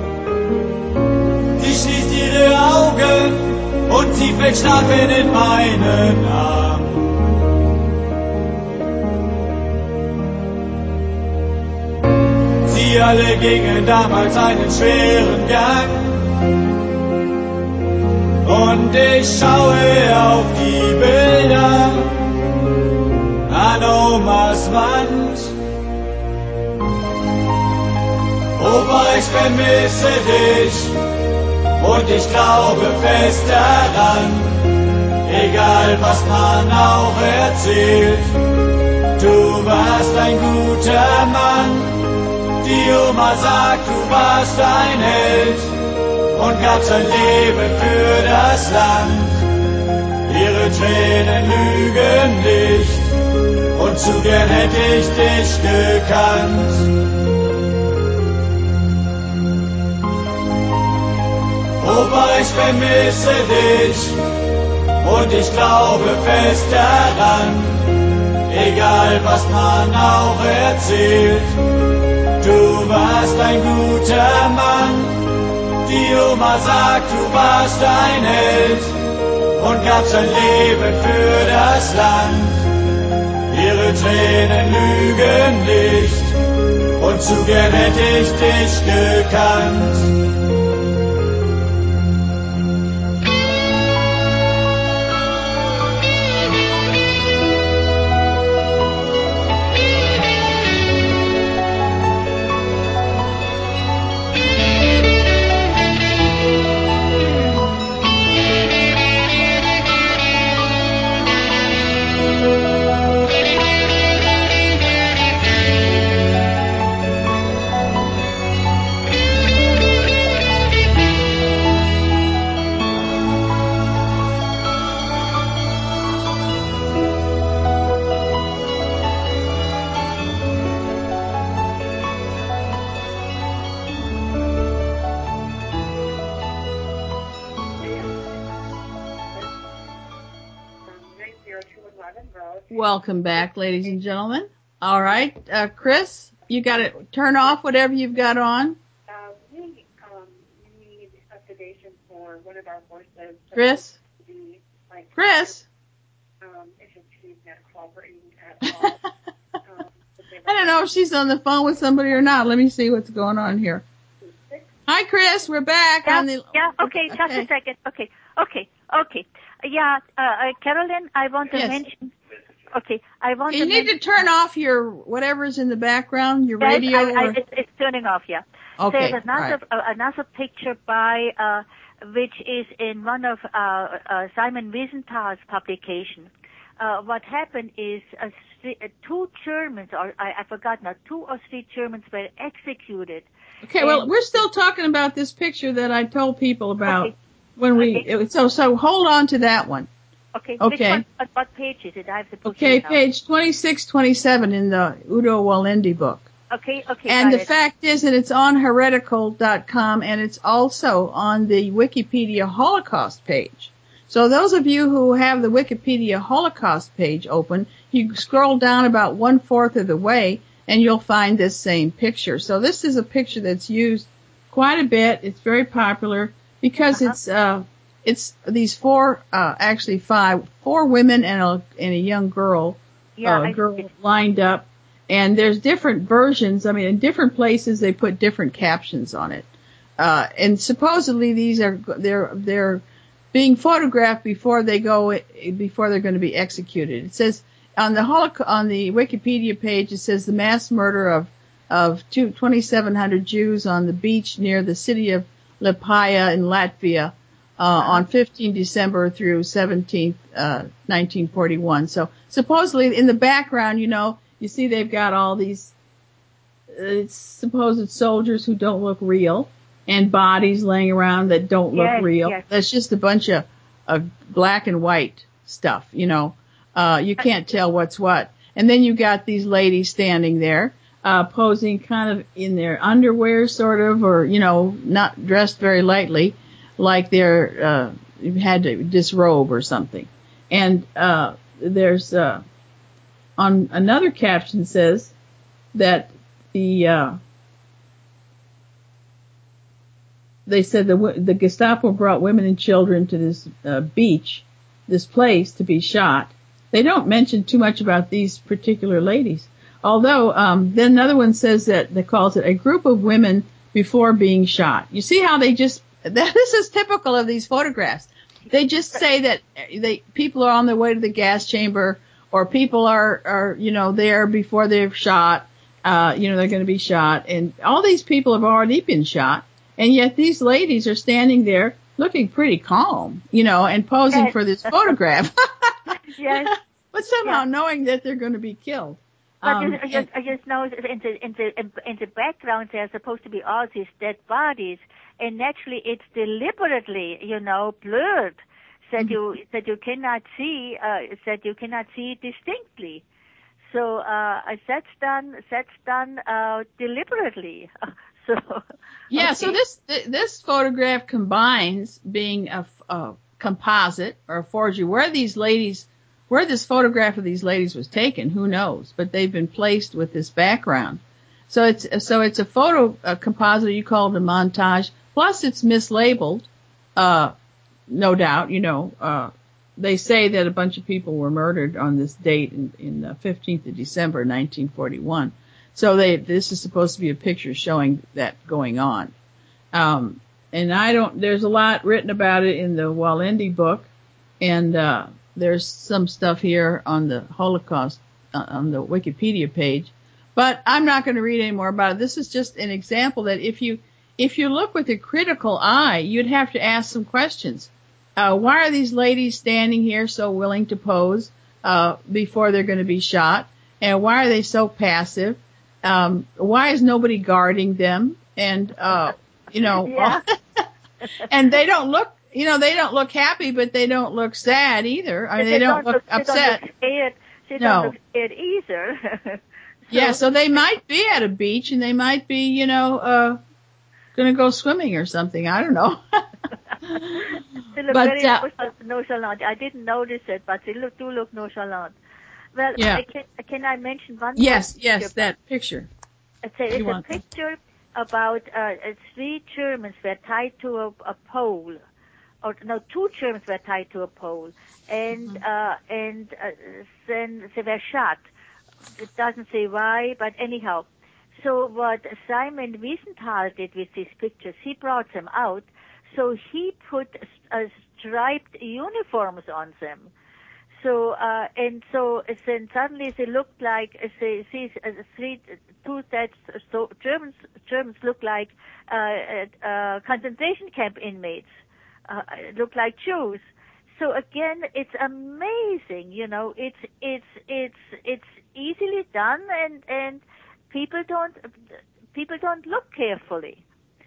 Sie schließt ihre Augen und sie fällt schlafen in meinen Arm. Sie alle gingen damals einen schweren Gang. Und ich schaue auf die Bilder an Omas Wand. vermisse dich und ich glaube fest daran, egal was man auch erzählt, du warst ein guter Mann. Die Oma sagt, du warst ein Held und gab sein Leben für das Land. Ihre Tränen lügen nicht und zu gern hätte ich dich gekannt. Opa, ich vermisse dich und ich glaube fest daran, egal was man auch erzählt, du warst ein guter Mann. Die Oma sagt, du warst ein Held und gab sein Leben für das Land. Ihre Tränen lügen nicht und zu gern hätte ich dich gekannt. Welcome back, ladies and gentlemen. All right, uh, Chris, you got to turn off whatever you've got on. Uh, we um, need a sedation for one of our horses. Chris? Be, like, Chris? Um, if she's not cooperating at all. um, I don't know if she's on the phone with somebody or not. Let me see what's going on here. Hi, Chris. We're back Yeah, on the. yeah. Okay, just okay. a second. Okay, okay, okay. Yeah, uh, uh, Carolyn, I want to Yes. mention. Okay, I want You to need mention. to turn off your whatever's in the background, your Yes, radio. I, I, or... it's, it's turning off. Yeah. Okay. There's another All right. uh, another picture by uh, which is in one of uh, uh, Simon Wiesenthal's publications. Uh, what happened is uh, th- uh, two Germans, or I, I forgot now, two or three Germans were executed. Okay. Well, and- we're still talking about this picture that I told people about Okay. when we. Okay. It, so so hold on to that one. Okay. Which Okay. one, what, what page is it? I have to push Okay, it now. page twenty-six, twenty-seven in the Udo Wallendi book. Okay. Okay. And got the it. fact is that it's on heretical dot com and it's also on the Wikipedia Holocaust page. So those of you who have the Wikipedia Holocaust page open, you scroll down about one-fourth of the way and you'll find this same picture. So this is a picture that's used quite a bit. It's very popular because Uh-huh. it's uh it's these four, uh actually five, four women and a and a young girl, Yeah, uh, I- girl lined up. And there's different versions. I mean, in different places they put different captions on it. Uh, and supposedly these are, they're, they're being photographed before they go, before they're going to be executed. It says on the Holocaust, on the Wikipedia page, it says the mass murder of, of two, twenty-seven hundred Jews on the beach near the city of Liepāja in Latvia, uh, on fifteenth December through seventeenth, uh, nineteen forty-one. So supposedly in the background, you know, you see they've got all these uh, supposed soldiers who don't look real and bodies laying around that don't look Yes, real. yes. That's just a bunch of, of black and white stuff, you know. Uh, you can't tell what's what. And then you got these ladies standing there, uh, posing kind of in their underwear sort of, or, you know, not dressed very lightly, like they're, uh, had to disrobe or something. And, uh, there's, uh, on another caption says that the uh, they said the the Gestapo brought women and children to this uh, beach, this place to be shot. They don't mention too much about these particular ladies. Although um, then another one says that they calls it a group of women before being shot. You see how they just that this is typical of these photographs. They just say that they people are on their way to the gas chamber. Or people are, are, you know, there before they're shot. Uh, you know, they're going to be shot. And all these people have already been shot. And yet these ladies are standing there looking pretty calm, you know, and posing Yes. for this photograph. Yes. But somehow Yeah. knowing that they're going to be killed. But Um, you, I just, I just know in the, in the, in the background there are supposed to be all these dead bodies, and naturally it's deliberately, you know, blurred, so that you, that you cannot see, uh, that you cannot see distinctly. So, uh, that's done, that's done, uh, deliberately. So. Yeah, Okay. so this th- this photograph combines being a, f- a composite or a forgery. Where these ladies, where this photograph of these ladies was taken, who knows? But they've been placed with this background. So it's so it's a photo a composite. You call it a montage. Plus, it's mislabeled. Uh, no doubt, you know. Uh, they say that a bunch of people were murdered on this date in, in the fifteenth of December, nineteen forty-one. So they, this is supposed to be a picture showing that going on. Um, and I don't, there's a lot written about it in the Wallendi book. And, uh, there's some stuff here on the Holocaust, uh, on the Wikipedia page. But I'm not going to read any more about it. This is just an example that if you, if you look with a critical eye, you'd have to ask some questions. Uh, why are these ladies standing here so willing to pose, uh, before they're going to be shot? And why are they so passive? Um, why is nobody guarding them? And, uh, you know, Yeah. and they don't look, you know, they don't look happy, but they don't look sad either. I mean, they, don't, look They upset. don't look scared. They No. don't look scared either. Yeah, so they might be at a beach and they might be, you know, uh, gonna go swimming or something. I don't know. They look But, very uh, nonchalant. I didn't notice it, but they look, do look nonchalant. Well, Yeah. I can, can I mention one Yes, more yes, picture? that picture. It's a, You it's a want- picture about uh, uh, three Germans were tied to a, a pole, or no, two Germans were tied to a pole, and Mm-hmm. uh, and uh, then they were shot. It doesn't say why, but anyhow. So what Simon Wiesenthal did with these pictures, he brought them out. So he put uh, striped uniforms on them. So uh, and so then suddenly they looked like uh, they, these uh, three, two sets. So Germans, Germans look like uh, uh, concentration camp inmates. Uh, look like Jews. So again, it's amazing. You know, it's it's it's it's easily done, and and people don't people don't look carefully.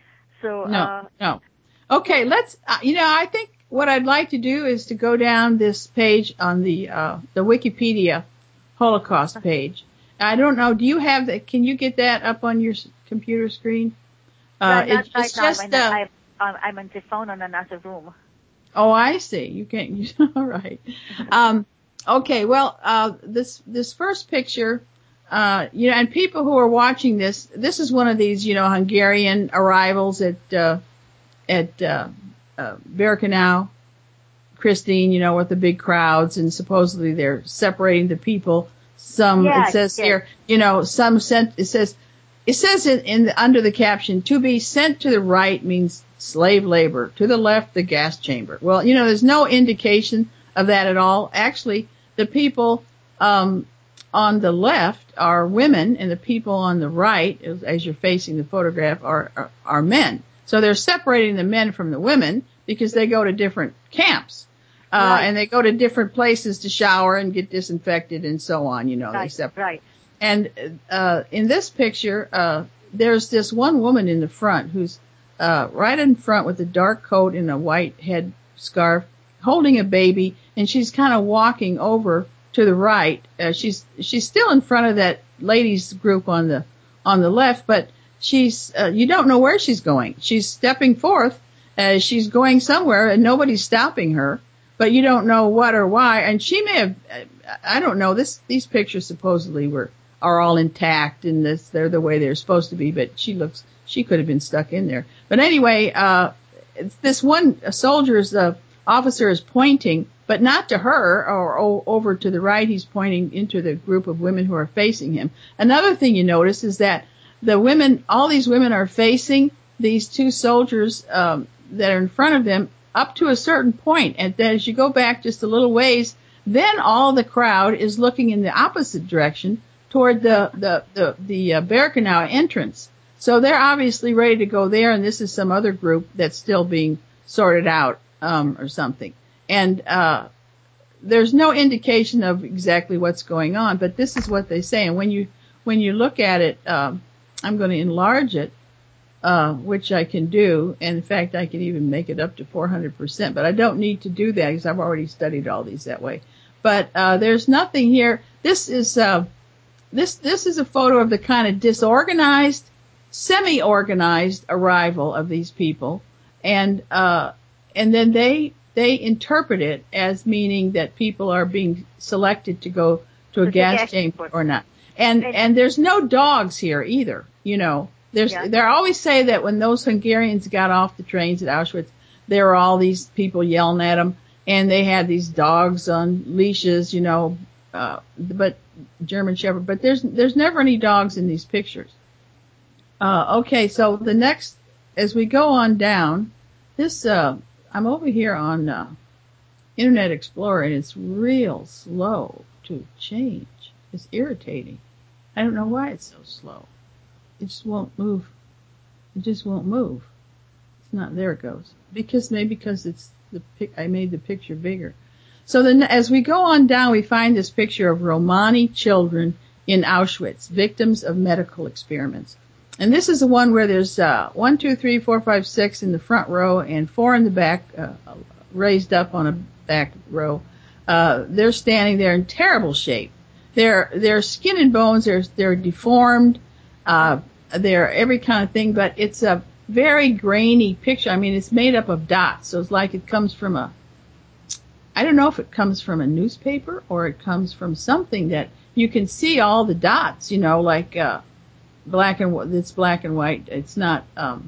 So No, uh, no. Okay, let's, uh, you know, I think what I'd like to do is to go down this page on the, uh, the Wikipedia Holocaust page. I don't know, do you have that, can you get that up on your s- computer screen? Uh, right, not it, right it's now. just, I'm, uh, I'm, I'm I'm on the phone in another room. oh, I see. You can't, you, all right. Um, okay, well, uh, this, this first picture, uh, you know, and people who are watching this, this is one of these, you know, Hungarian arrivals at, uh, at, uh, uh, Birkenau, Christine, you know, with the big crowds, and supposedly they're separating the people. Some, Yes, it says yes. here, you know, some sent, it says, it says in, in the, under the caption, to be sent to the right means slave labor, to the left, the gas chamber. Well, you know, there's no indication of that at all. Actually, the people, um, on the left are women, and the people on the right, as, as you're facing the photograph, are, are, are men. So they're separating the men from the women because they go to different camps. Uh, Right. and they go to different places to shower and get disinfected and so on, you know, they Right, separate. right. And, uh, in this picture, uh, there's this one woman in the front who's, uh, right in front with a dark coat and a white head scarf, holding a baby, and she's kind of walking over to the right. Uh, she's, she's still in front of that ladies group on the, on the left, but she's, uh, you don't know where she's going. She's stepping forth, uh, she's going somewhere and nobody's stopping her, but you don't know what or why. And she may have, I don't know, this, these pictures supposedly were, are all intact and this, they're the way they're supposed to be, but she looks, she could have been stuck in there. But anyway, uh, it's this one soldier's, uh, officer is pointing, but not to her or, or over to the right. He's pointing into the group of women who are facing him. Another thing you notice is that the women, all these women are facing these two soldiers, um, that are in front of them up to a certain point. And then as you go back just a little ways, then all the crowd is looking in the opposite direction toward the the the, the uh, Birkenau entrance. So they're obviously ready to go there, and this is some other group that's still being sorted out um, or something. And uh, there's no indication of exactly what's going on, but this is what they say. And when you when you look at it, um, I'm going to enlarge it, uh, which I can do. And in fact, I can even make it up to four hundred percent. But I don't need to do that because I've already studied all these that way. But uh, there's nothing here. This is uh, this this is a photo of the kind of disorganized, semi-organized arrival of these people, and uh, and then they they interpret it as meaning that people are being selected to go to a gas, gas chamber or not. And and there's no dogs here either. You know, there's yeah. they always say that when those Hungarians got off the trains at Auschwitz, there were all these people yelling at them, and they had these dogs on leashes. You know, uh, but German Shepherd. But there's there's never any dogs in these pictures. Uh, okay, so the next, as we go on down, this, uh, I'm over here on, uh, Internet Explorer, and it's real slow to change. It's irritating. I don't know why it's so slow. It just won't move. It just won't move. It's not, there it goes. Because, maybe because it's the pic, I made the picture bigger. So then, as we go on down, we find this picture of Romani children in Auschwitz, victims of medical experiments. And this is the one where there's uh, one, two, three, four, five, six in the front row and four in the back, uh, raised up on a back row. Uh, they're standing there in terrible shape. They're they're skin and bones. They're they're deformed. Uh, they're every kind of thing. But it's a very grainy picture. I mean, it's made up of dots, so it's like it comes from a. I don't know if it comes from a newspaper or it comes from something that you can see all the dots. You know, like. Uh, Black and it's black and white. It's not. Um,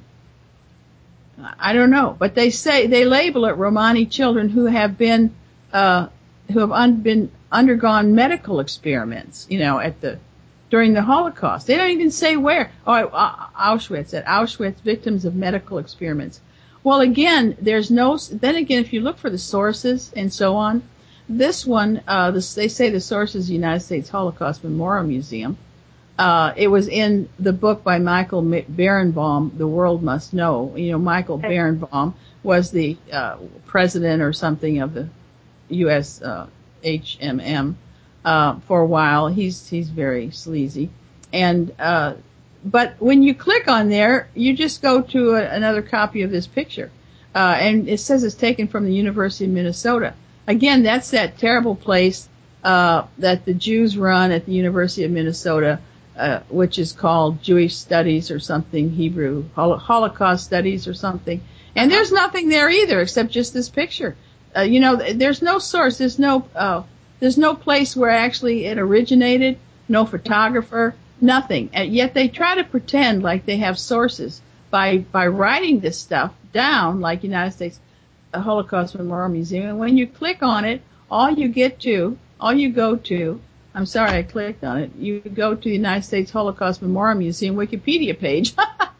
I don't know, but they say they label it Romani children who have been uh, who have un, been undergone medical experiments. You know, at the during the Holocaust. They don't even say where. Oh, uh, Auschwitz. At Auschwitz, victims of medical experiments. Well, again, there's no. Then again, if you look for the sources and so on, this one, uh, this, they say the source is the United States Holocaust Memorial Museum. Uh, it was in the book by Michael Berenbaum, The World Must Know. You know, Michael okay. Berenbaum was the uh, president or something of the U S Uh, H M M uh, for a while. He's he's very sleazy, and uh, but when you click on there, you just go to a, another copy of this picture, uh, and it says it's taken from the University of Minnesota. Again, that's that terrible place uh, that the Jews run at the University of Minnesota. Uh, which is called Jewish Studies or something, Hebrew Hol- Holocaust Studies or something. And there's nothing there either except just this picture. Uh, you know, there's no source. There's no, uh, there's no place where actually it originated, no photographer, nothing. And yet they try to pretend like they have sources by, by writing this stuff down like United States Holocaust Memorial Museum. And when you click on it, all you get to, all you go to, I'm sorry I clicked on it. You go to the United States Holocaust Memorial Museum Wikipedia page.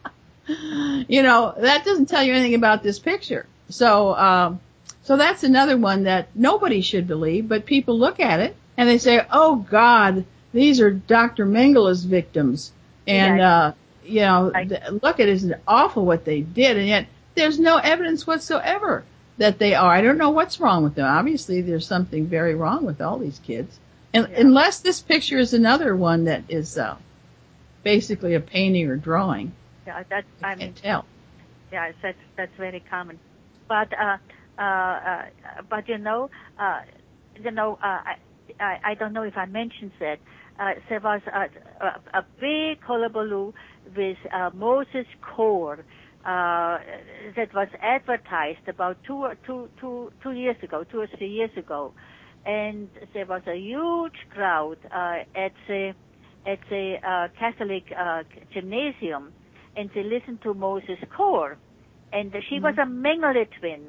You know, that doesn't tell you anything about this picture. So, um, so that's another one that nobody should believe, but people look at it and they say, oh God, these are Doctor Mengele's victims. And, uh, you know, look at it, it's awful what they did. And yet there's no evidence whatsoever that they are. I don't know what's wrong with them. Obviously there's something very wrong with all these kids. And, yeah. Unless this picture is another one that is uh, basically a painting or drawing. Yeah, that's, I, I can't mean, tell. Yeah, that's that's very common. But uh, uh, uh, but you know, uh, you know, uh, I, I I don't know if I mentioned that uh, there was a, a, a big hullabaloo with uh, Moses Core uh, that was advertised about two or two two two years ago, two or three years ago. And there was a huge crowd uh, at the at the uh, Catholic uh, gymnasium, and they listened to Moses Core, and she mm-hmm. was a Mengele twin.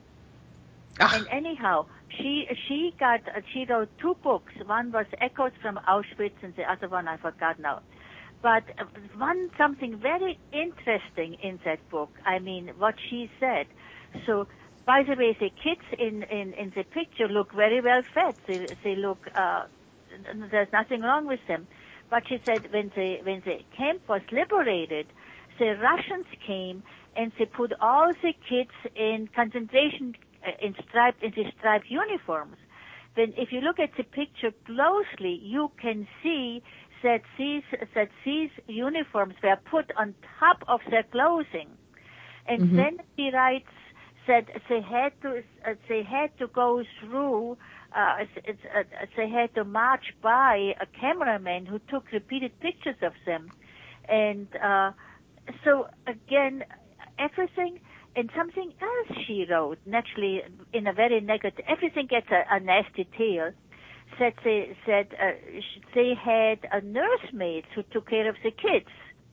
Ah. And anyhow, she she got uh, she wrote two books. One was Echoes from Auschwitz, and the other one I forgot now. But uh, one something very interesting in that book. I mean, what she said. So. By the way, the kids in, in, in the picture look very well fed. They, they look, uh, there's nothing wrong with them. but she said when the when the camp was liberated, the Russians came and they put all the kids in concentration uh, in striped in the striped uniforms. Then, if you look at the picture closely, you can see that these that these uniforms were put on top of their clothing, and Mm-hmm. then she writes that they had to uh, they had to go through. Uh, it's, uh, they had to march by a cameraman who took repeated pictures of them, and uh, so again, everything. And something else she wrote, naturally, in a very negative, everything gets a, a nasty tail, that they, that uh, they had a nursemaid who took care of the kids.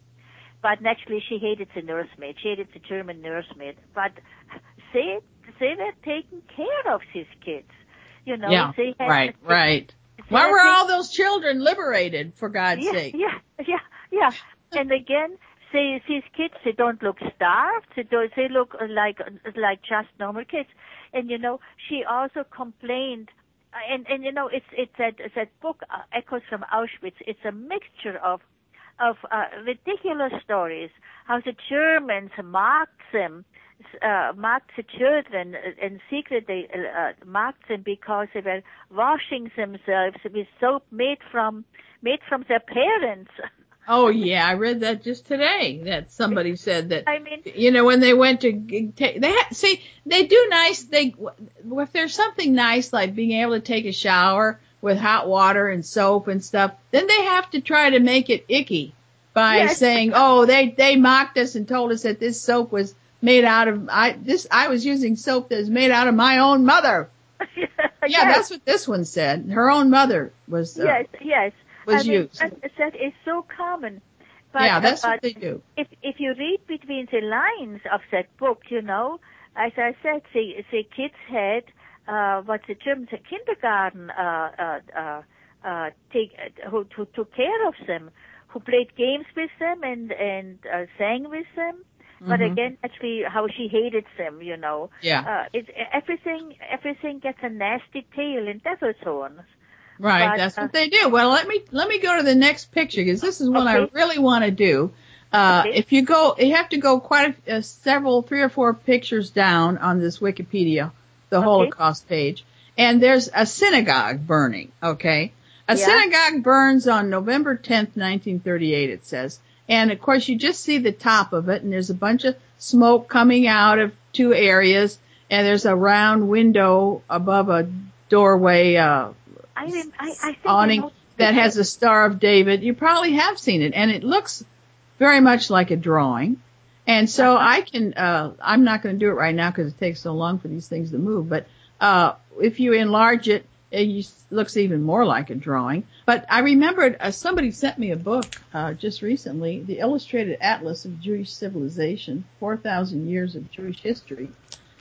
But naturally, she hated the nursemaid. She hated the German nursemaid. But they, they were taking care of these kids. You know, Yeah, they had, right, they, right. they Why had were taken- all those children liberated, for God's yeah, sake? Yeah, yeah, yeah. And again, they, these kids, they don't look starved. They, don't, they look like like just normal kids. And you know, she also complained. And and you know, it's it's that that book uh, Echoes from Auschwitz. It's a mixture of of uh, ridiculous stories. How the Germans marked them, uh, marked the children in secret. They uh, marked them because they were washing themselves with soap made from made from their parents. Oh, yeah, I read that just today, that somebody said that, I mean, you know, when they went to g- take, they ha- see, they do nice, they, if there's something nice like being able to take a shower with hot water and soap and stuff, then they have to try to make it icky by Yes. saying, oh, they, they mocked us and told us that this soap was made out of, I, this, I was using soap that was made out of my own mother. Yeah, yes. that's what this one said. Her own mother was, uh, Yes, yes. was I mean, used. that, that is so common. But, Yeah, that's uh, what they do. If if you read between the lines of that book, you know, as I said, the the kids had uh, what the Germans at kindergarten uh, uh, uh, uh, take uh, who, who took care of them, who played games with them and and uh, sang with them. But Mhm. again, actually, how she hated them, you know. Yeah. Uh, it, everything everything gets a nasty tail in devil's horns. Right, But, that's uh, what they do. Well, let me let me go to the next picture because this is what I Okay. really want to do. Uh, Okay. If you go, you have to go quite a, uh, several, three or four pictures down on this Wikipedia, the Okay. Holocaust page, and there's a synagogue burning. Okay, a Yeah. synagogue burns on November tenth, nineteen thirty-eight. It says, and of course you just see the top of it, and there's a bunch of smoke coming out of two areas, and there's a round window above a doorway. Uh, I didn't. I, I think I awning know- that has a Star of David. You probably have seen it, and it looks very much like a drawing. And so I can, uh, I'm not going to do it right now because it takes so long for these things to move, but, uh, if you enlarge it, it looks even more like a drawing. But I remembered, uh, somebody sent me a book, uh, just recently, the Illustrated Atlas of Jewish Civilization, four thousand years of Jewish history.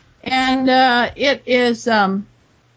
And, uh, it is, um,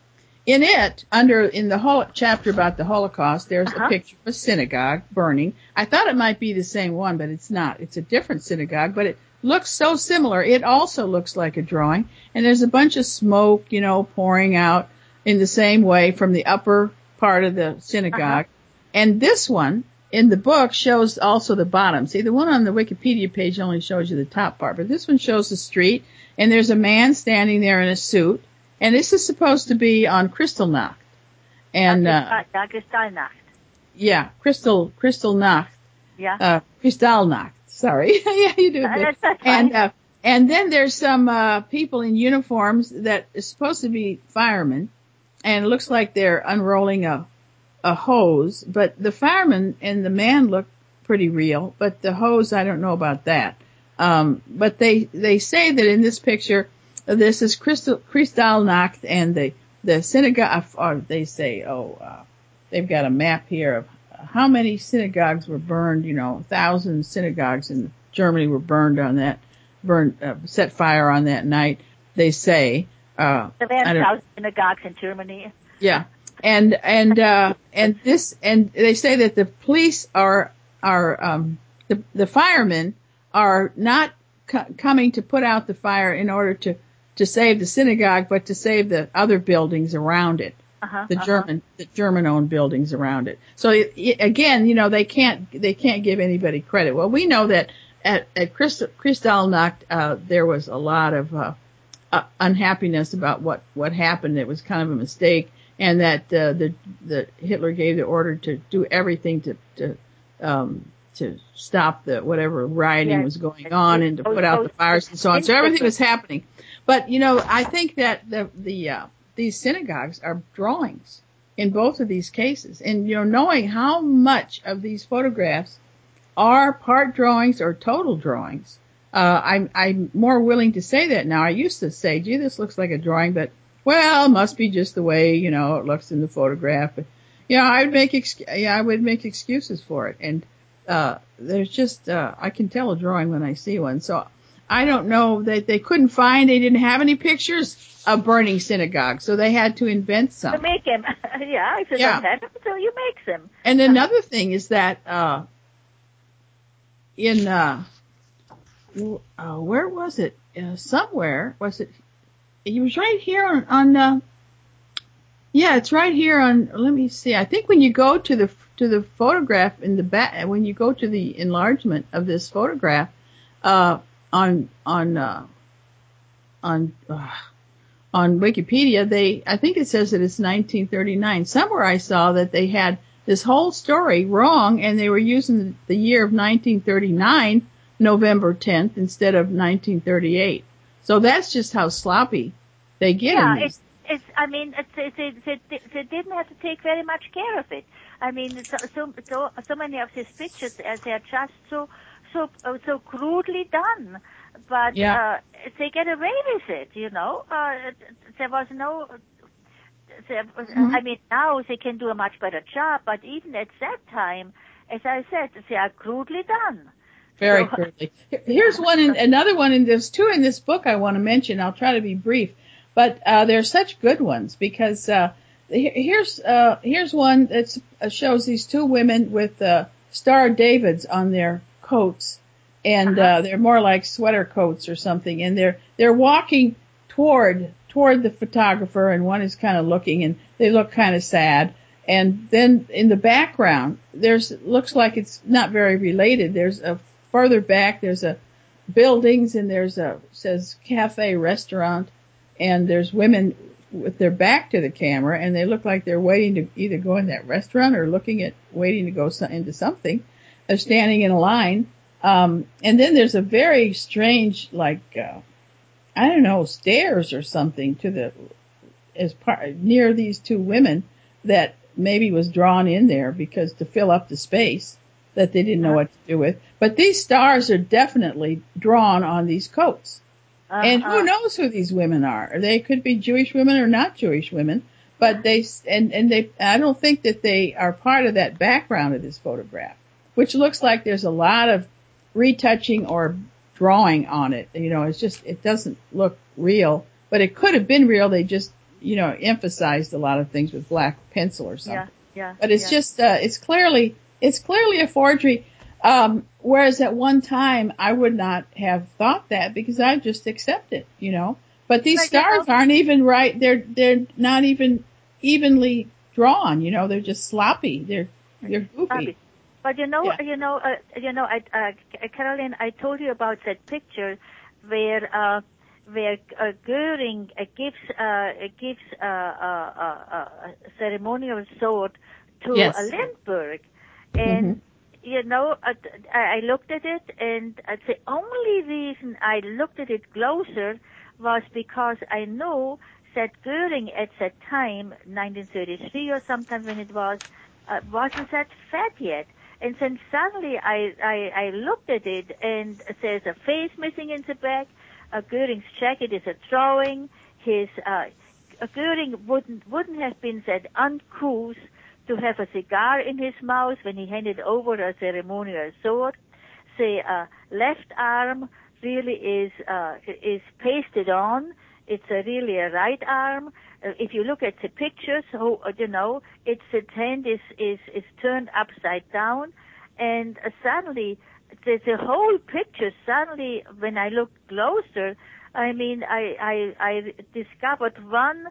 in it, under, in the whole chapter about the Holocaust, there's Uh-huh. a picture of a synagogue burning. I thought it might be the same one, but it's not. It's a different synagogue, but it looks so similar. It also looks like a drawing. And there's a bunch of smoke, you know, pouring out in the same way from the upper part of the synagogue. Uh-huh. And this one in the book shows also the bottom. See, the one on the Wikipedia page only shows you the top part, but this one shows the street, and there's a man standing there in a suit. And this is supposed to be on Kristallnacht. And, uh, Ja, Kristallnacht. yeah, Crystal, Kristallnacht, Yeah. uh, Kristallnacht, sorry. Yeah, you do. Uh, good. that's- that's fine. And, uh, and then there's some, uh, people in uniforms that is supposed to be firemen. And it looks like they're unrolling a, a hose. But the fireman and the man look pretty real. But the hose, I don't know about that. Um, but they, they say that in this picture, this is Crystal, Kristallnacht, and the, the synagogue, or they say, oh, uh, they've got a map here of how many synagogues were burned, you know, thousand synagogues in Germany were burned on that, burned, uh, set fire on that night, they say. Uh, There I were don't- thousand synagogues in Germany. yeah. And, and, uh, and this, and they say that the police are, are, um, the, the firemen are not co- coming to put out the fire in order to, to save the synagogue, but to save the other buildings around it. uh-huh, the uh-huh. German, the German-owned buildings around it. So it, it, again, you know, they can't, they can't give anybody credit. Well, we know that at, at Kristallnacht, uh, there was a lot of, uh, uh, unhappiness about what, what happened. It was kind of a mistake, and that, uh, the, the Hitler gave the order to do everything to, to, um, to stop the, whatever rioting Yes. was going on and to Oh, put out oh, the fires and so on. So everything was happening. But, you know, I think that the, the, uh, these synagogues are drawings in both of these cases. And, you know, knowing how much of these photographs are part drawings or total drawings, uh, I'm, I'm more willing to say that now. I used to say, gee, this looks like a drawing, but, well, it must be just the way, you know, it looks in the photograph. But, you know, I would make, ex- yeah, I would make excuses for it. And, uh, there's just, uh, I can tell a drawing when I see one. So I don't know that they couldn't find, they didn't have any pictures of burning synagogues, so they had to invent some. To make them. Yeah, if you Yeah. don't have them, so you make them. And another thing is that, uh, in, uh, uh, where was it? Uh, somewhere, was it, it was right here on, on, uh, yeah, it's right here on, let me see, I think when you go to the, to the photograph in the back, when you go to the enlargement of this photograph, uh, on, on, uh, on, uh, on Wikipedia, they, I think it says that it's nineteen thirty-nine. Somewhere I saw that they had this whole story wrong, and they were using the year of nineteen thirty-nine, November tenth, instead of nineteen thirty-eight. So that's just how sloppy they get Yeah, in these. it's, it's, I mean, it's, it's, it's, it, they didn't have to take very much care of it. I mean, so, so, so, so many of these pictures, uh, they're just so, so, uh, so crudely done. But, Yeah. uh, they get away with it, you know. Uh, there was no, there was, Mhm. I mean, now they can do a much better job, but even at that time, as I said, they are crudely done. Very So- crudely. Here's one, in, another one, and there's two in this book I want to mention. I'll try to be brief, but uh, they're such good ones because uh, he- here's uh, here's one that uh, shows these two women with uh, Star of Davids on their coats, and Uh-huh. uh, they're more like sweater coats or something, and they're they're walking toward toward the photographer, and one is kind of looking, and they look kind of sad. And then in the background, there's looks like it's not very related. There's a further back, there's a buildings, and there's a says cafe restaurant, and there's women with their back to the camera, and they look like they're waiting to either go in that restaurant or looking at waiting to go so, into something. They're standing in a line, um, and then there's a very strange, like uh, I don't know, stairs or something to the as part near these two women that maybe was drawn in there because to fill up the space that they didn't know what to do with. But these stars are definitely drawn on these coats. Uh, And who uh, knows who these women are? They could be Jewish women or not Jewish women, but they, and, and they, I don't think that they are part of that background of this photograph, which looks like there's a lot of retouching or drawing on it. You know, it's just, it doesn't look real, but it could have been real. They just, you know, emphasized a lot of things with black pencil or something. yeah, yeah. But it's yeah. just, uh, it's clearly, it's clearly a forgery. Um, whereas at one time I would not have thought that because I just accept it, you know. But these But, you stars know- aren't even right. They're, they're not even evenly drawn, you know. They're just sloppy. They're, they're goofy. But you know, Yeah. you know, uh, you know, I, uh, Caroline, I told you about that picture where, uh, where uh, Goering uh, gives uh, gives uh, uh, uh, a ceremonial sword to Yes. uh, Lindbergh, and Mhm. you know, uh, I I looked at it, and uh, the only reason I looked at it closer was because I knew that Goering at that time, nineteen thirty-three or sometime when it was, uh, wasn't that fat yet. And then suddenly I, I, I looked at it, and there's a face missing in the back. Uh, Goering's jacket is a drawing. His uh, Goering wouldn't wouldn't have been that uncouth to have a cigar in his mouth when he handed over a ceremonial sword. The uh, left arm really is uh, is pasted on. It's a really a right arm. Uh, if you look at the pictures, oh, uh, you know, it's the hand is is is turned upside down, and uh, suddenly the, the whole picture. Suddenly, when I looked closer, I mean, I I, I discovered one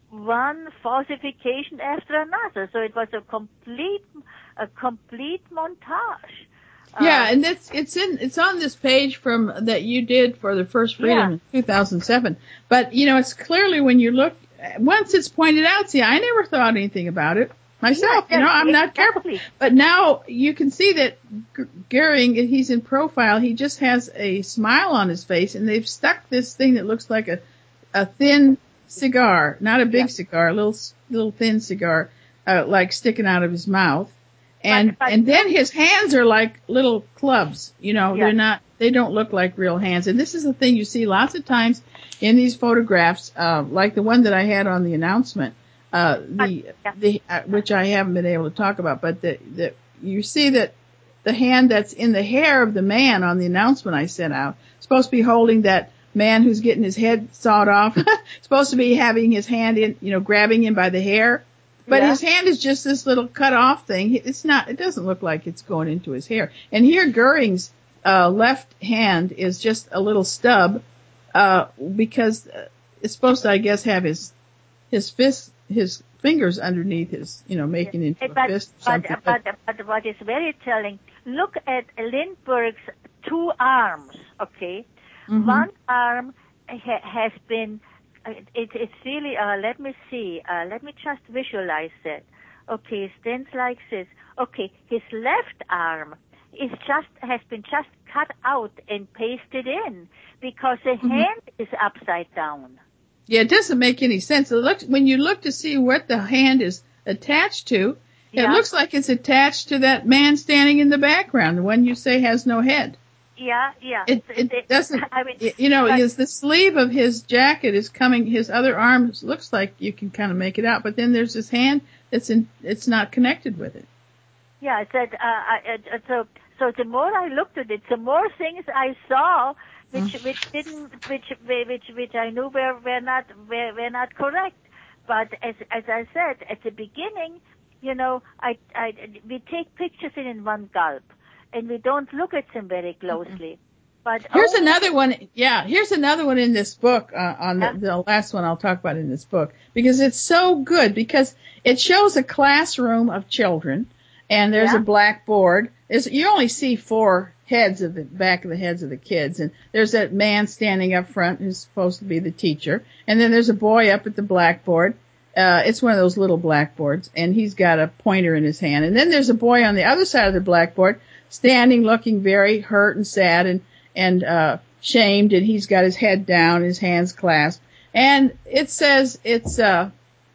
one falsification after another. So it was a complete, a complete montage. Yeah, Uh, and it's it's in it's on this page from that you did for the First Freedom Yeah. in two thousand seven. But you know, it's clearly when you look once it's pointed out. See, I never thought anything about it myself. Yeah, you know, I'm not exactly. careful. But now you can see that G- Goering, he's in profile. He just has a smile on his face, and they've stuck this thing that looks like a a thin cigar, not a big Yeah. cigar, a little little thin cigar, uh, like sticking out of his mouth. And But- but- and then his hands are like little clubs, you know, Yeah. they're not, they don't look like real hands. And this is the thing you see lots of times in these photographs, uh, like the one that I had on the announcement, uh, the, yeah. the, uh, which I haven't been able to talk about, but the, the, you see that the hand that's in the hair of the man on the announcement I sent out, supposed to be holding that man who's getting his head sawed off, supposed to be having his hand in, you know, grabbing him by the hair. But Yeah. his hand is just this little cut off thing. It's not, it doesn't look like it's going into his hair. And here Goering's, uh, left hand is just a little stub, uh, because it's supposed to, I guess, have his, his fist, his fingers underneath his, you know, making into a but, fist or but, something. but, but, but what is very telling, look at Lindbergh's two arms, okay? Mhm. One arm ha- has been, it, it's really, uh, let me see, uh, let me just visualize that. Okay, it stands like this. Okay, his left arm is just, has been just cut out and pasted in because the Mhm. hand is upside down. Yeah, it doesn't make any sense. It looks, when you look to see what the hand is attached to, it Yeah. looks like it's attached to that man standing in the background, the one you say has no head. Yeah, yeah. It, So it doesn't, I mean, y- you know, but- is the sleeve of his jacket is coming, his other arm looks like you can kind of make it out, but then there's his hand that's in, it's not connected with it. Yeah, it said, uh, I, uh, so, so the more I looked at it, the more things I saw, which, Mm. which didn't, which, which, which I knew were, were not, were, were not correct. But as, as I said, at the beginning, you know, I, I, we take pictures in, in one gulp, and we don't look at them very closely. But Here's only- another one. Yeah, here's another one in this book, uh, on Yeah. the, the last one I'll talk about in this book, because it's so good, because it shows a classroom of children, and there's Yeah. a blackboard. There's, you only see four heads of the back of the heads of the kids, and there's that man standing up front who's supposed to be the teacher, and then there's a boy up at the blackboard. Uh, it's one of those little blackboards, and he's got a pointer in his hand. And then there's a boy on the other side of the blackboard standing looking very hurt and sad and, and, uh, shamed, and he's got his head down, his hands clasped. And it says, it's, uh,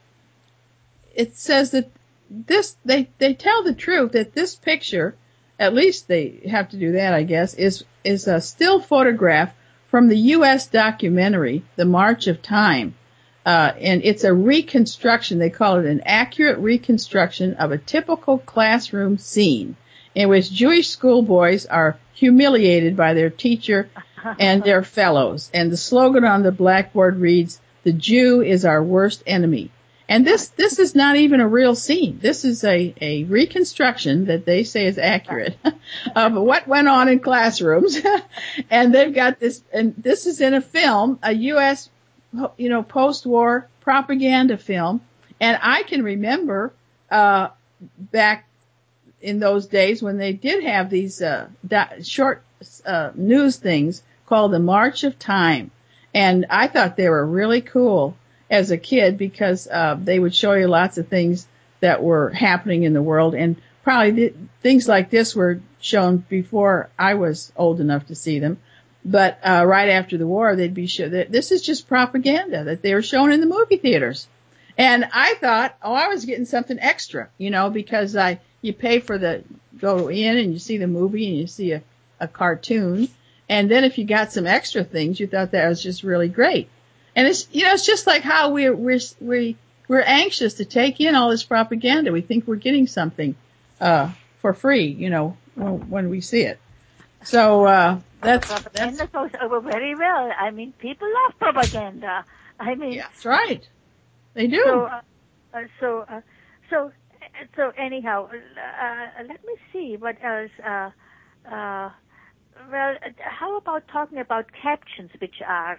it says that this, they, they tell the truth that this picture, at least they have to do that, I guess, is, is a still photograph from the U S documentary, The March of Time. Uh, and it's a reconstruction. They call it an accurate reconstruction of a typical classroom scene in which Jewish schoolboys are humiliated by their teacher and their fellows. And the slogan on the blackboard reads, "The Jew is our worst enemy." And this, this is not even a real scene. This is a, a reconstruction that they say is accurate of what went on in classrooms. And they've got this, and this is in a film, a U S, you know, post-war propaganda film. And I can remember, uh, back in those days when they did have these, uh, da- short, uh, news things called the March of Time. And I thought they were really cool as a kid because, uh, they would show you lots of things that were happening in the world. And probably th- things like this were shown before I was old enough to see them. But, uh, right after the war, they'd be shown that this is just propaganda that they were shown in the movie theaters. And I thought, oh, I was getting something extra, you know, because I, you pay for the, go in and you see the movie and you see a, a cartoon. And then if you got some extra things, you thought that was just really great. And it's, you know, it's just like how we're, we're, we, we're anxious to take in all this propaganda. We think we're getting something, uh, for free, you know, when, when we see it. So, uh, that's, that's, propaganda goes over very well. I mean, people love propaganda. I mean, yeah, that's right. They do. so, uh, uh, so, uh, so, uh, so anyhow, uh, let me see what else. Uh, uh, well, uh, how about talking about captions, which are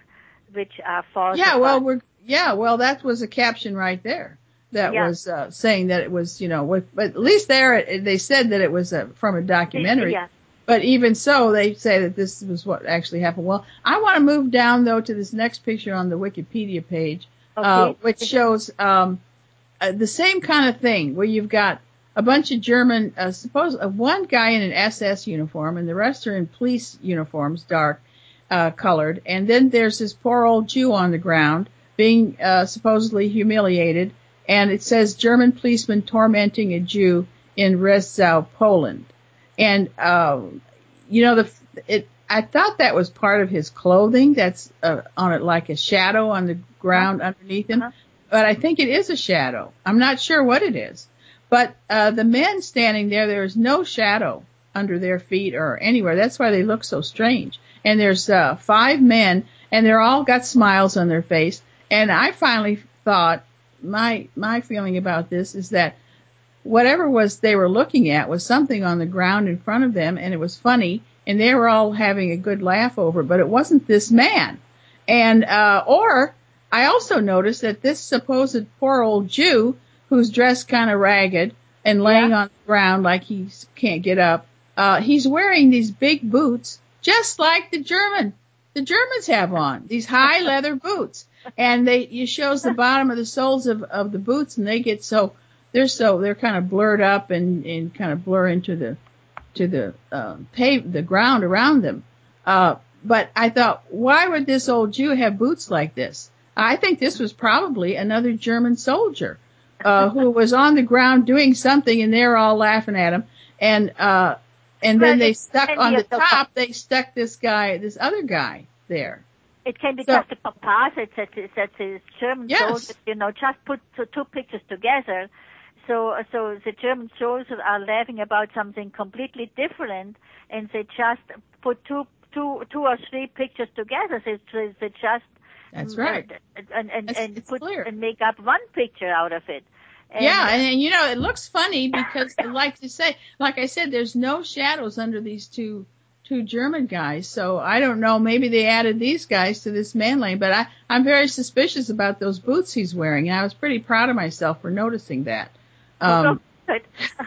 which are false. Yeah, well, we're yeah, well, that was a caption right there that Yeah. was uh, saying that it was, you know, with, but at least there they said that it was a, from a documentary. Yeah. But even so, they say that this was what actually happened. Well, I want to move down though to this next picture on the Wikipedia page, Okay. uh, which shows um, uh, the same kind of thing where you've got a bunch of German, uh, suppose uh, one guy in an S S uniform and the rest are in police uniforms, dark uh, colored, and then there's this poor old Jew on the ground being uh, supposedly humiliated, and it says German policeman tormenting a Jew in Rzeszów, Poland. And, uh, you know, the, it, I thought that was part of his clothing that's, uh, on it like a shadow on the ground uh-huh. underneath him. Uh-huh. But I think it is a shadow. I'm not sure what it is. But, uh, the men standing there, there is no shadow under their feet or anywhere. That's why they look so strange. And there's, uh, five men and they're all got smiles on their face. And I finally thought my, my feeling about this is that whatever was they were looking at was something on the ground in front of them, and it was funny, and they were all having a good laugh over it, but it wasn't this man. And, uh, or I also noticed that this supposed poor old Jew who's dressed kind of ragged and laying yeah. on the ground like he can't get up, uh, he's wearing these big boots just like the German, the Germans have on, these high leather boots. And they, it shows the bottom of the soles of, of the boots, and they get so, They're so they're kind of blurred up and, and kind of blur into the to the uh, pave the ground around them. Uh, but I thought, why would this old Jew have boots like this? I think this was probably another German soldier uh, who was on the ground doing something, and they're all laughing at him. And uh, and then they stuck on the top. They stuck this guy, this other guy there. It can be so, just a composite that that the German yes. soldiers, you know, just put two, two pictures together. So, so the German soldiers are laughing about something completely different, and they just put two, two, two or three pictures together. They, they just that's right, and and it's, and it's put clear. and make up one picture out of it. And yeah, and, and you know it looks funny because, like to say, like I said, there's no shadows under these two two German guys. So I don't know. Maybe they added these guys to this man lane, but I I'm very suspicious about those boots he's wearing, and I was pretty proud of myself for noticing that. Um, well,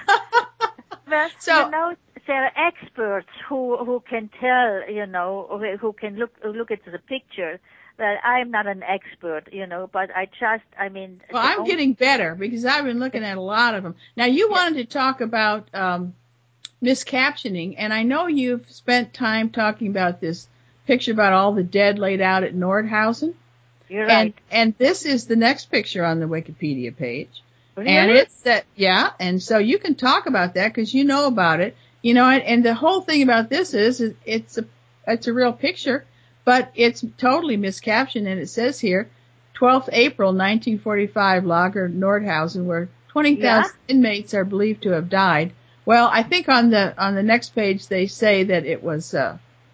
so, you know, there are experts who who can tell, you know, who can look look at the picture. Well, I'm not an expert, you know, but I just, I mean. Well, I'm only- getting better because I've been looking at a lot of them. Now, you wanted to talk about um, miscaptioning, and I know you've spent time talking about this picture about all the dead laid out at Nordhausen. You're right. And, and this is the next picture on the Wikipedia page. Really? And it's that, yeah, and so you can talk about that because you know about it, you know, and, and the whole thing about this is, is it's a, it's a real picture, but it's totally miscaptioned, and it says here, twelfth of April, nineteen forty-five, Lager Nordhausen, where twenty thousand yeah. inmates are believed to have died. Well, I think on the, on the next page they say that it was, uh,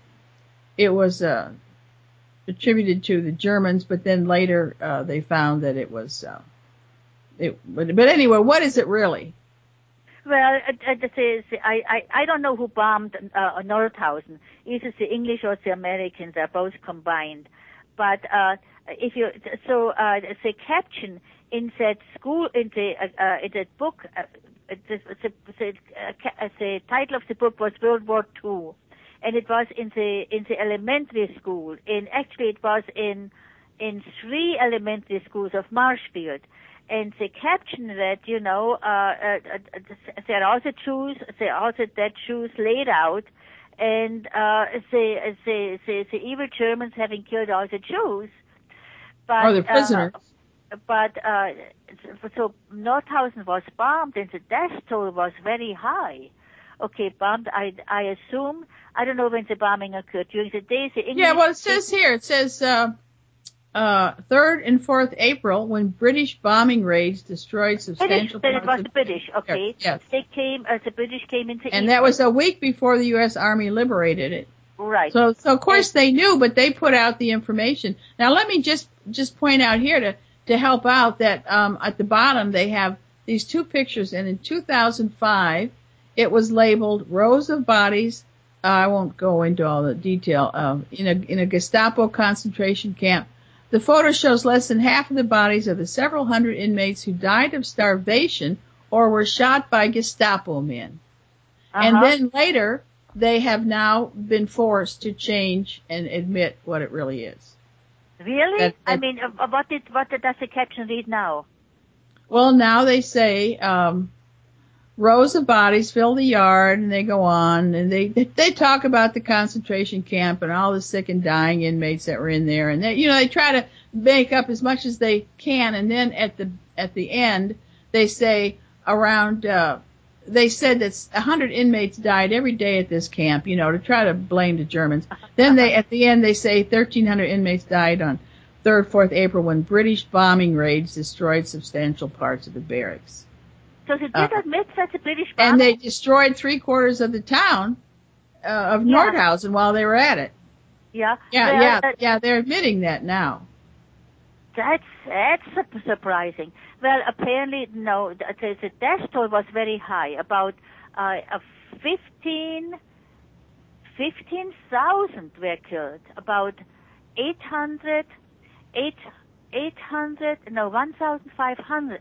it was, uh, attributed to the Germans, but then later, uh, they found that it was, uh, It, but, but anyway, what is it really? Well, uh, uh, the, I, I I don't know who bombed uh, Nordhausen. Either the English or the Americans are both combined. But uh, if you so uh, the caption in that school in the uh, uh, in that book, uh, the, the, the, uh, the title of the book was World War Two, and it was in the in the elementary school. In actually, it was in in three elementary schools of Marshfield. And the caption read, you know, uh, uh, uh, there are also Jews, there are also dead Jews laid out, and uh, the, the, the, the evil Germans having killed all the Jews. But, or the prisoners. Uh, but uh, so Nordhausen was bombed, and the death toll was very high. Okay, bombed, I, I assume, I don't know when the bombing occurred, during the day, the English... Yeah, well, it says here, it says... Uh, Uh, third and fourth April, when British bombing raids destroyed substantial British, then it was the of British, okay. Yes. They came, uh, the British came into And that was a week before the U S Army liberated it. Right. So, so of course they knew, but they put out the information. Now let me just, just point out here to, to help out that, um, at the bottom they have these two pictures, and in two thousand five, it was labeled rows of bodies. Uh, I won't go into all the detail, uh, in a, in a Gestapo concentration camp. The photo shows less than half of the bodies of the several hundred inmates who died of starvation or were shot by Gestapo men. Uh-huh. And then later, they have now been forced to change and admit what it really is. Really? That, that, I mean, uh, what did what does the caption read now? Well, now they say um, rows of bodies fill the yard, and they go on, and they they talk about the concentration camp and all the sick and dying inmates that were in there, and they, you know, they try to make up as much as they can, and then at the at the end, they say around. Uh, They said that a hundred inmates died every day at this camp, you know, to try to blame the Germans. Then they, at the end, they say thirteen hundred inmates died on third, fourth April when British bombing raids destroyed substantial parts of the barracks. So they did Uh, admit that the British bombing? And they destroyed three quarters of the town uh, of Yeah. Nordhausen while they were at it. Yeah. Yeah, Well, yeah, uh, yeah. They're admitting that now. That's that's su- surprising. Well, apparently, no. The, the death toll was very high. About uh, a fifteen, fifteen thousand were killed. About eight hundred, eight, eight hundred, no, one thousand five hundred.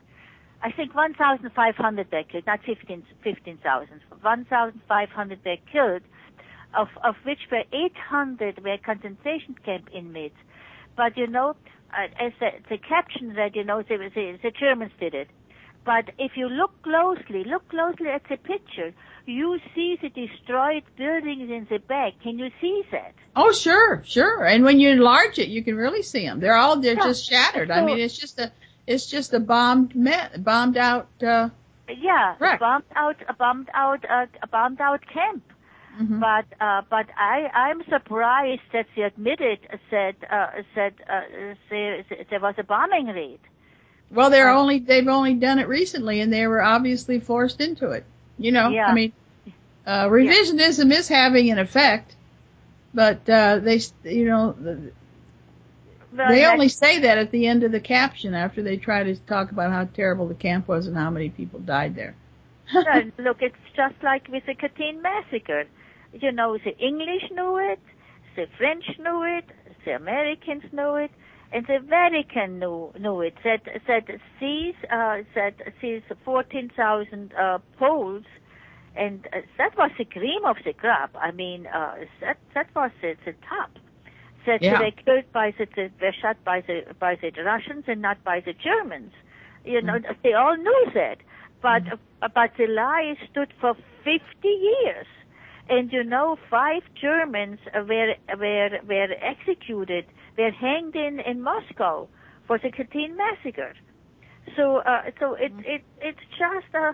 I think one thousand five hundred were killed, not fifteen, fifteen thousand. one thousand five hundred were killed, of of which were eight hundred were concentration camp inmates. But you know. Uh, as the, the caption read, you know, the, the, the Germans did it. But if you look closely, look closely at the picture, you see the destroyed buildings in the back. Can you see that? Oh, sure, sure. And when you enlarge it, you can really see them. They're all they're Yeah. just shattered. So, I mean, it's just a it's just a bombed met, bombed out. Uh, yeah, Correct. a bombed out, a bombed out, uh, a bombed out camp. mm-hmm. But uh, but I I'm surprised that they admitted that uh, that uh, there, there was a bombing raid. Well, they're Uh, only they've only done it recently, and they were obviously forced into it. You know, Yeah. I mean, uh, revisionism is having an effect, but uh, they, you know, Well, they that- only say that at the end of the caption after they try to talk about how terrible the camp was and how many people died there. No, look, it's just like with the Katyn massacre. You know, the English knew it, the French knew it, the Americans knew it, and the Vatican knew knew it. That that these uh, that these fourteen thousand uh, Poles, and uh, that was the cream of the crop. I mean, uh, that that was the, the top. That Yeah. they were killed by the, the were shot by the by the Russians and not by the Germans. You know, Mm. they all knew that. But uh, but the lie stood for fifty years, and you know, five Germans uh, were were were executed, were hanged in in Moscow for the Katyn massacre. So uh, so it it it's just uh,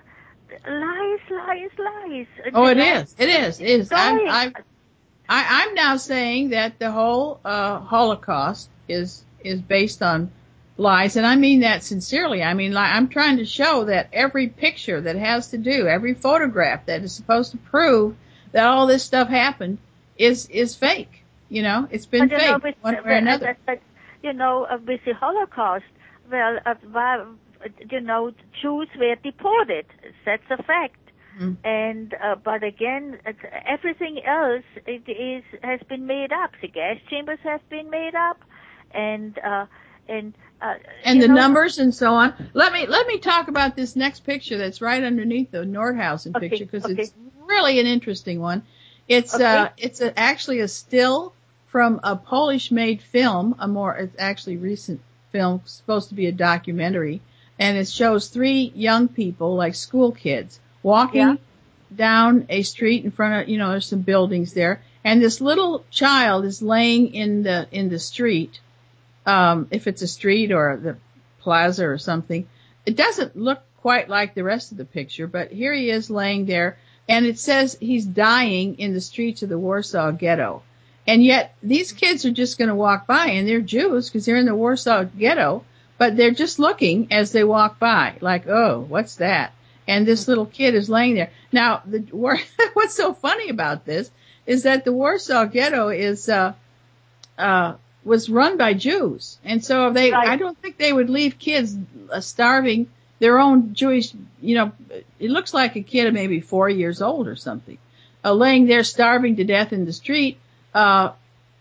lies, lies, lies. Oh, The it lies- is. It is. It is. I'm, Going. I'm, I, I'm now saying that the whole uh, Holocaust is is based on lies, and I mean that sincerely. I mean, like, I'm trying to show that every picture that has to do, every photograph that is supposed to prove that all this stuff happened is is fake. You know, it's been But, you know, fake with, one way uh, or another. uh, but, you know, uh, with the Holocaust, well, uh, well, you know, Jews were deported. That's a fact. Mm. And uh, but again, uh, everything else it is has been made up. The gas chambers have been made up, and uh, and uh, And you the know, numbers and so on. Let me let me talk about this next picture that's right underneath the Nordhausen Okay, picture because okay. it's really an interesting one. It's Okay. uh it's a, actually a still from a Polish-made film, a more it's actually recent film, supposed to be a documentary, and it shows three young people like school kids walking Yeah. down a street in front of, you know, there's some buildings there, and this little child is laying in the in the street. Um, if it's a street or the plaza or something, it doesn't look quite like the rest of the picture, but here he is laying there, and it says he's dying in the streets of the Warsaw Ghetto. And yet these kids are just going to walk by, and they're Jews because they're in the Warsaw Ghetto, but they're just looking as they walk by, like, oh, what's that? And this little kid is laying there. Now, the, what's so funny about this is that the Warsaw Ghetto is, uh, uh, was run by Jews. And so they, Right. I don't think they would leave kids uh, starving their own Jewish, you know, it looks like a kid of maybe four years old or something, uh, laying there starving to death in the street. Uh,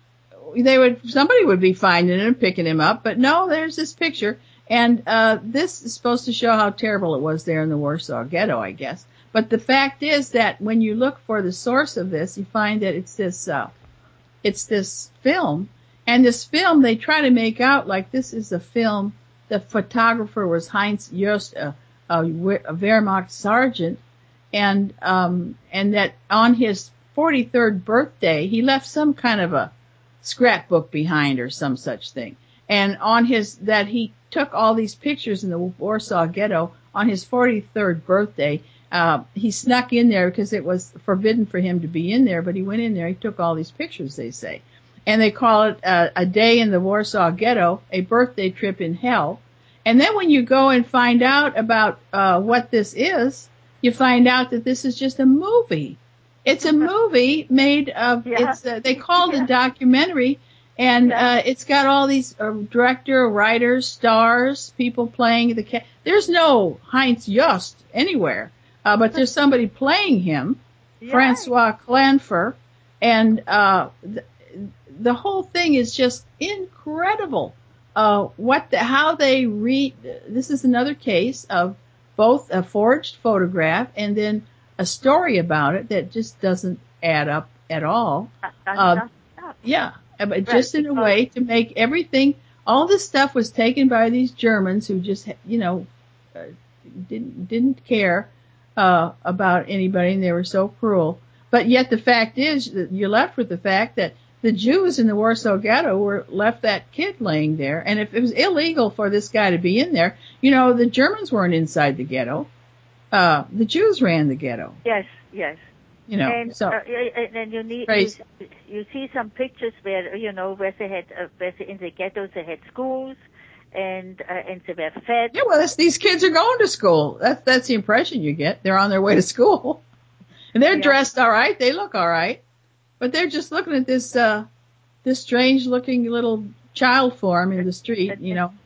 they would, somebody would be finding him, picking him up, but no, there's this picture. And, uh, this is supposed to show how terrible it was there in the Warsaw Ghetto, I guess. But the fact is that when you look for the source of this, you find that it's this, uh, it's this film. And this film, they try to make out like this is a film. The photographer was Heinz Jost, a, a, a Wehrmacht sergeant. And, um, and that on his forty-third birthday, he left some kind of a scrapbook behind or some such thing. And on his, that he took all these pictures in the Warsaw Ghetto on his forty-third birthday. Uh, he snuck in there because it was forbidden for him to be in there, but he went in there, he took all these pictures, they say. And they call it uh, a day in the Warsaw Ghetto, a birthday trip in hell. And then when you go and find out about uh, what this is, you find out that this is just a movie. It's a movie made of, yeah. it's, uh, they call it yeah. a documentary, and, yeah. uh, it's got all these, uh, director, writers, stars, people playing the ca- There's no Heinz Jost anywhere, uh, but there's somebody playing him, yeah. Francois Clanfer, and, uh, th- the whole thing is just incredible. Uh, what the, how they read, this is another case of both a forged photograph and then a story about it that just doesn't add up at all. Uh, yeah, but just in a way to make everything, all this stuff was taken by these Germans who just, you know, uh, didn't, didn't care, uh, about anybody, and they were so cruel. But yet the fact is that you're left with the fact that the Jews in the Warsaw Ghetto were left that kid laying there. And if it was illegal for this guy to be in there, you know, the Germans weren't inside the ghetto. Uh, the Jews ran the ghetto. Yes, yes. You know, and, so. Uh, and then you need, you, you see some pictures where, you know, where they had, uh, where they, in the ghettos they had schools and, uh, and they were fed. Yeah, well, that's, these kids are going to school. That's, that's the impression you get. They're on their way to school. And they're yeah. dressed all right. They look all right. But they're just looking at this, uh, this strange looking little child form in the street, you know,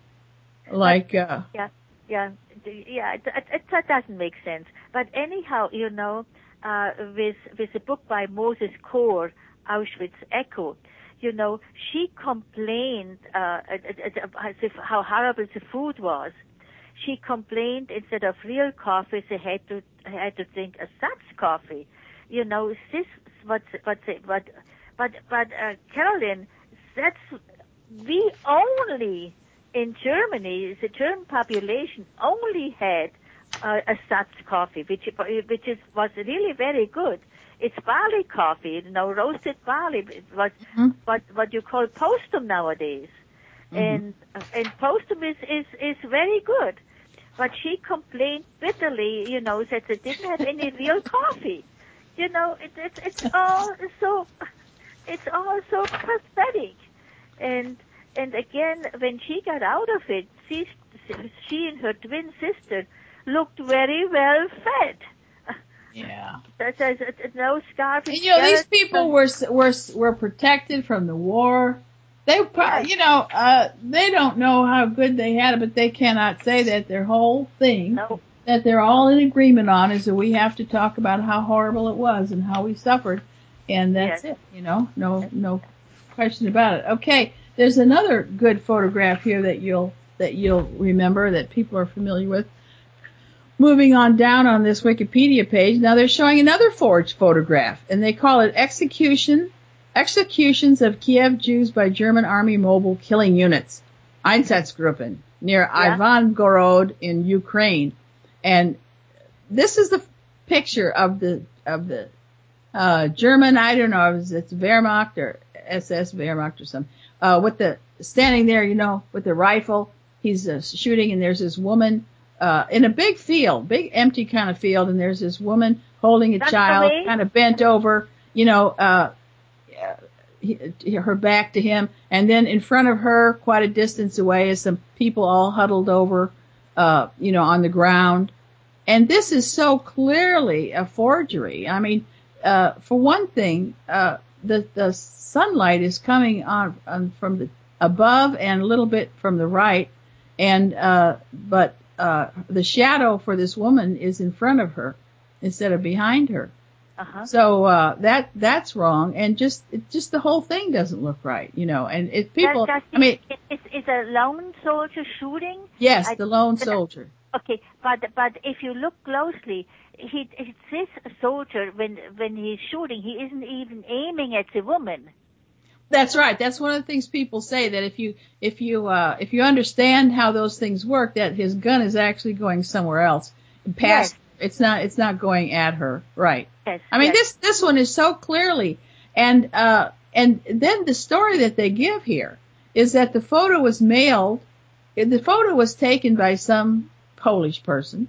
like, uh. Yeah, yeah. Yeah, it, it, it doesn't make sense. But anyhow, you know, uh, with with a book by Moses Kor, Auschwitz Echo, you know, she complained uh, as if how horrible the food was. She complained instead of real coffee, they had to had to drink ersatz coffee. You know, this what what what but but uh, Carolyn, that's we only. In Germany, the German population only had uh, ersatz coffee, which which is was really very good. It's barley coffee, you know, roasted barley. It was mm-hmm. what what you call postum nowadays, mm-hmm. and uh, and postum is, is is very good. But she complained bitterly, you know, that they didn't have any real coffee. You know, it, it it's all so it's all so pathetic, and. And again, when she got out of it, she, she and her twin sister looked very well fed. Yeah. There's no scarf. And, you know, these people were were were protected from the war. They, yes. you know, uh, they don't know how good they had it, but they cannot say that their whole thing no. that they're all in agreement on is that we have to talk about how horrible it was and how we suffered, and that's yes. it. You know, no no question about it. Okay. There's another good photograph here that you'll that you'll remember that people are familiar with. Moving on down on this Wikipedia page, now they're showing another forged photograph, and they call it "Execution Executions of Kiev Jews by German Army Mobile Killing Units, Einsatzgruppen, near yeah. Ivangorod in Ukraine." And this is the picture of the of the uh German, I don't know if it's Wehrmacht or S S Wehrmacht or something. Uh, with the, standing there, you know, with the rifle, he's uh, shooting, and there's this woman, uh, in a big field, big empty kind of field, and there's this woman holding a That's child, kind of bent over, you know, uh, he, her back to him, and then in front of her, quite a distance away, is some people all huddled over, uh, you know, on the ground. And this is so clearly a forgery. I mean, uh, for one thing, uh, the, the sunlight is coming on, on from the above and a little bit from the right, and uh but uh the shadow for this woman is in front of her instead of behind her. Uh-huh. So uh, that that's wrong, and just it, just the whole thing doesn't look right, you know. And it people, Does, does I mean, it, is, is a lone soldier shooting? yes, I, the lone soldier. Okay, but but if you look closely, he it's this soldier when when he's shooting, he isn't even aiming at the woman. That's right. That's one of the things people say, that if you if you uh, if you understand how those things work, that his gun is actually going somewhere else, past. Yes. It's not. It's not going at her. Right. Yes. I mean, yes. this this one is so clearly, and uh, and then the story that they give here is that the photo was mailed. The photo was taken by some Polish person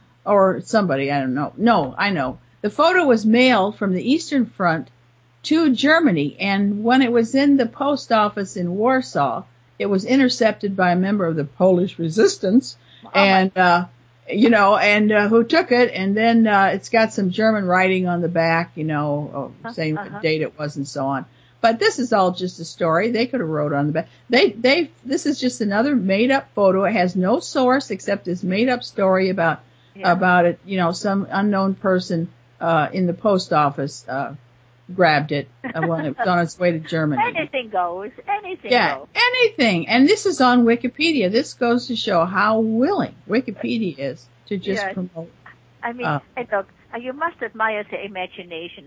or somebody. I don't know. No, I know. The photo was mailed from the Eastern Front to Germany, and when it was in the post office in Warsaw, it was intercepted by a member of the Polish resistance, oh and uh, you know, and uh, who took it, and then uh, it's got some German writing on the back, you know, uh, saying uh-huh. what date it was and so on. But this is all just a story. They could have wrote on the back. They, they, this is just another made-up photo. It has no source except this made-up story about, yeah. about it. You know, some unknown person uh in the post office uh grabbed it uh, when it was on its way to Germany. Anything goes. Anything yeah, goes. anything. And this is on Wikipedia. This goes to show how willing Wikipedia is to just yes. promote. I mean, uh, hey, look, you must admire the imagination.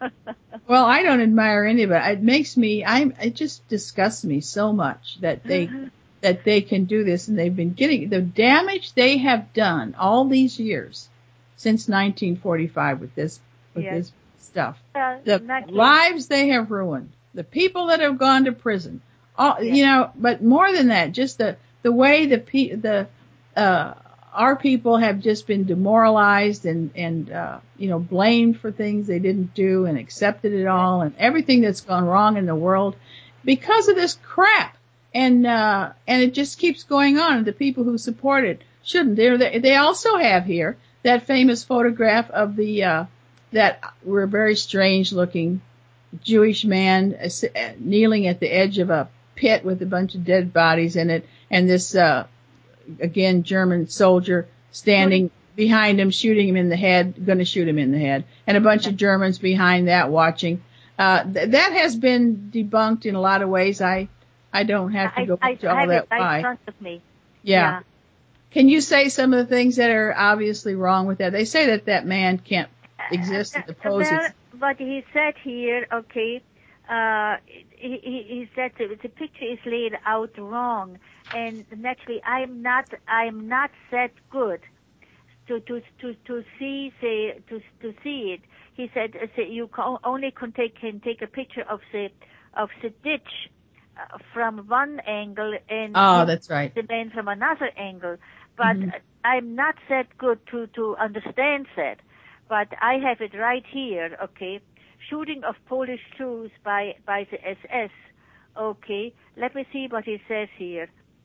Well, I don't admire any of it. It makes me, I, it just disgusts me so much that they, that they can do this, and they've been getting the damage they have done all these years since nineteen forty-five with this, with yes. this stuff. Uh, The lives they have ruined, the people that have gone to prison, all, yes. you know, but more than that, just the, the way the, pe- the, uh, our people have just been demoralized and, and, uh, you know, blamed for things they didn't do and accepted it all and everything that's gone wrong in the world because of this crap. And, uh, and it just keeps going on. And the people who support it shouldn't. They, they also have here that famous photograph of the, uh, that were very strange looking Jewish man uh, kneeling at the edge of a pit with a bunch of dead bodies in it. And this, uh, again, German soldier standing behind him, shooting him in the head, going to shoot him in the head, and a bunch of Germans behind that watching. Uh, th- that has been debunked in a lot of ways. I, I don't have to I, go I, into I all have that it right why. in front of me. Yeah. yeah. Can you say some of the things that are obviously wrong with that? They say that that man can't exist in the pose. Well, but he said here, okay, uh, he, he, he said the, the picture is laid out wrong. And naturally, I'm not, I'm not that good to, to, to, to see, say, to, to see it. He said, uh, say, you can only can take, can take a picture of the, of the ditch uh, from one angle and oh, that's right. the man from another angle. But mm-hmm. I'm not that good to, to understand that. But I have it right here, okay. Shooting of Polish Jews by, by the S S. Okay. Let me see what he says here.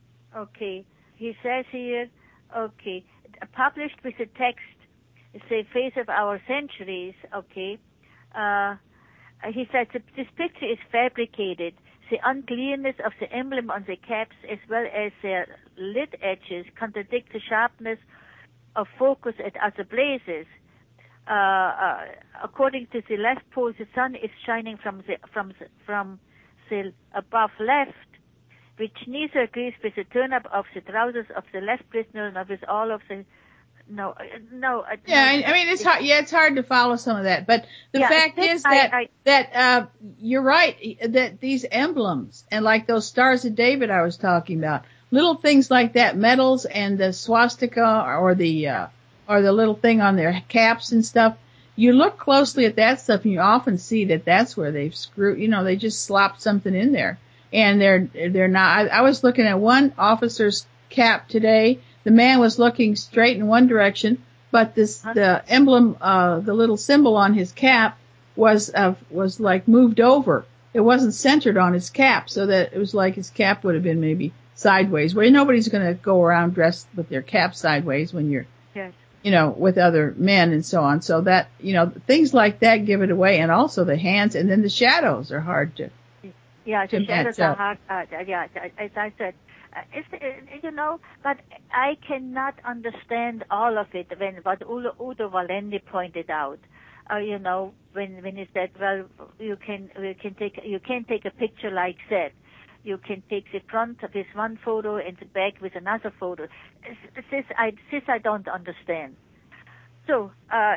Okay. He says here, okay, published with the text, the face of our centuries, okay. Uh, he said this picture is fabricated. The uncleanness of the emblem on the caps as well as their lid edges contradict the sharpness of focus at other places. Uh, uh, according to the left pole, the sun is shining from the, from the, from the above left, which neither agrees with the turn-up of the trousers of the left prisoner nor with all of the, no, no. Yeah, no, I, I mean, it's hard, yeah, it's hard to follow some of that, but the yeah, fact is that, I, I, that, uh, you're right, that these emblems, and like those Stars of David I was talking about, little things like that, medals and the swastika or the, uh, or the little thing on their caps and stuff, you look closely at that stuff and you often see that that's where they've screwed, you know, they just slopped something in there. And they're, they're not, I, I was looking at one officer's cap today. The man was looking straight in one direction, but this, the emblem, uh, the little symbol on his cap was, uh, was like moved over. It wasn't centered on his cap, so that it was like his cap would have been maybe sideways, where nobody's going to go around dressed with their cap sideways when you're, yes. you know, with other men and so on. So that, you know, things like that give it away. And also the hands, and then the shadows are hard to, yeah, to the shadows match up. are hard, uh, yeah, as I said. Uh, it's, uh, you know, but I cannot understand all of it when what Udo, Udo Wallendi pointed out. uh, you know, when when he said, well, you can you can take you can take a picture like that. You can take the front with one photo and the back with another photo. This I this I don't understand. So, uh,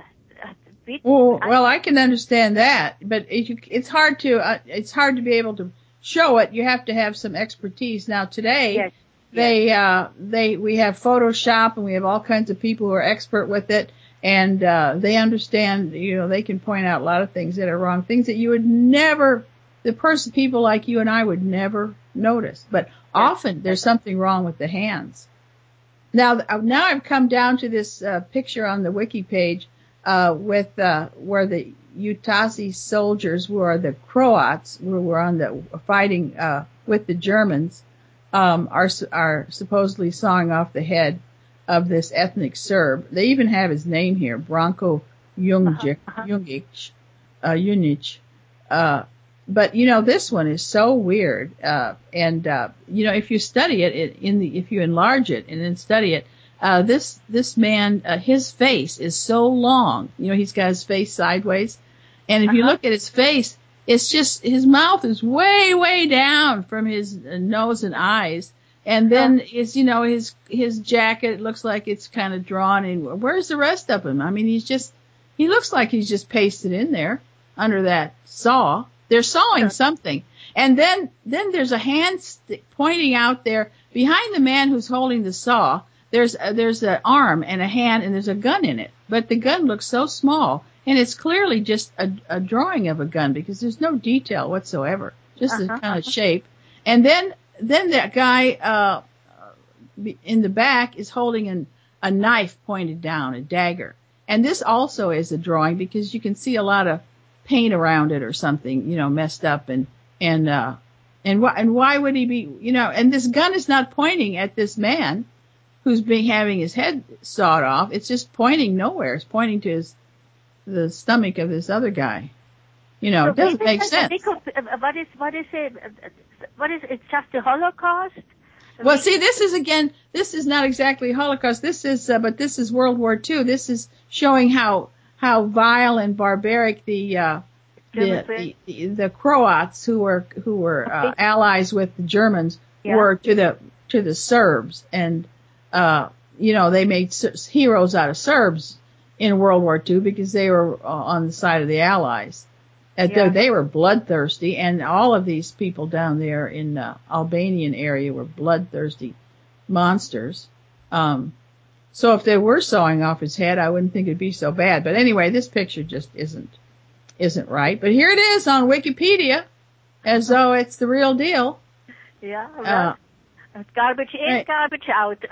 we, Well, I, well, I can understand that, but it, you, it's hard to uh, it's hard to be able to show it. You have to have some expertise. Now today, yes, they yes. uh, they we have Photoshop and we have all kinds of people who are expert with it, and uh, they understand. You know, they can point out a lot of things that are wrong, things that you would never, the person, people like you and I would never notice. But often there's something wrong with the hands. Now, now I've come down to this uh, picture on the wiki page uh, with uh, where the Utasi soldiers, who are the Croats, who were on the fighting uh, with the Germans, um, are are supposedly sawing off the head of this ethnic Serb. They even have his name here, Branko Jungic, Uh-huh. Jungic, uh, Junic. Uh, But you know, this one is so weird, uh, and uh, you know, if you study it, it in the if you enlarge it and then study it, uh, this this man, uh, his face is so long. You know, he's got his face sideways, and if Uh-huh. you look at his face, it's just his mouth is way way down from his nose and eyes, and then his you know his his jacket looks like it's kind of drawn in. Where's the rest of him? I mean, he's just he looks like he's just pasted in there under that saw. They're sawing something. And then, then there's a hand st- pointing out there behind the man who's holding the saw. There's, a, there's an arm and a hand and there's a gun in it. But the gun looks so small and it's clearly just a, a drawing of a gun because there's no detail whatsoever. Just Uh-huh, a kind of uh-huh. shape. And then, then that guy, uh, in the back is holding an, a knife pointed down, a dagger. And this also is a drawing because you can see a lot of paint around it or something, you know, messed up and, and, uh, and why, and why would he be, you know, and this gun is not pointing at this man who's being, having his head sawed off. It's just pointing nowhere. It's pointing to his, the stomach of this other guy. You know, So it doesn't make because- sense. because, uh, what is what is it? uh, What is it's just the Holocaust? Well, see, this is again, this is not exactly Holocaust. This is, uh, but this is World War Two. This is showing how, how vile and barbaric the, uh, the, the, the, the Croats who were, who were, uh, allies with the Germans Yeah. were to the, to the Serbs. And, uh, you know, they made s- heroes out of Serbs in World War Two because they were uh, on the side of the Allies. And Yeah. they, they were bloodthirsty, and all of these people down there in the Albanian area were bloodthirsty monsters. Um, so if they were sawing off his head, I wouldn't think it'd be so bad. But anyway, this picture just isn't, isn't right. But here it is on Wikipedia, as though it's the real deal. Yeah, well, Uh, it's garbage in, right. garbage out.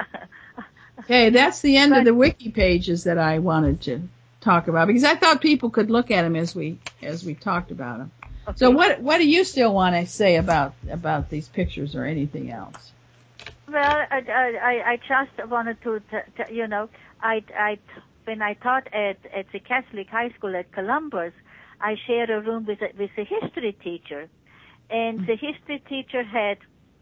Okay, that's the end But- of the wiki pages that I wanted to talk about because I thought people could look at them as we as we talked about them. Okay. So what what do you still want to say about about these pictures or anything else? Well, I, I, I just wanted to, t- t- you know, I, I, when I taught at, at the Catholic high school at Columbus, I shared a room with a, with a history teacher, and the history teacher had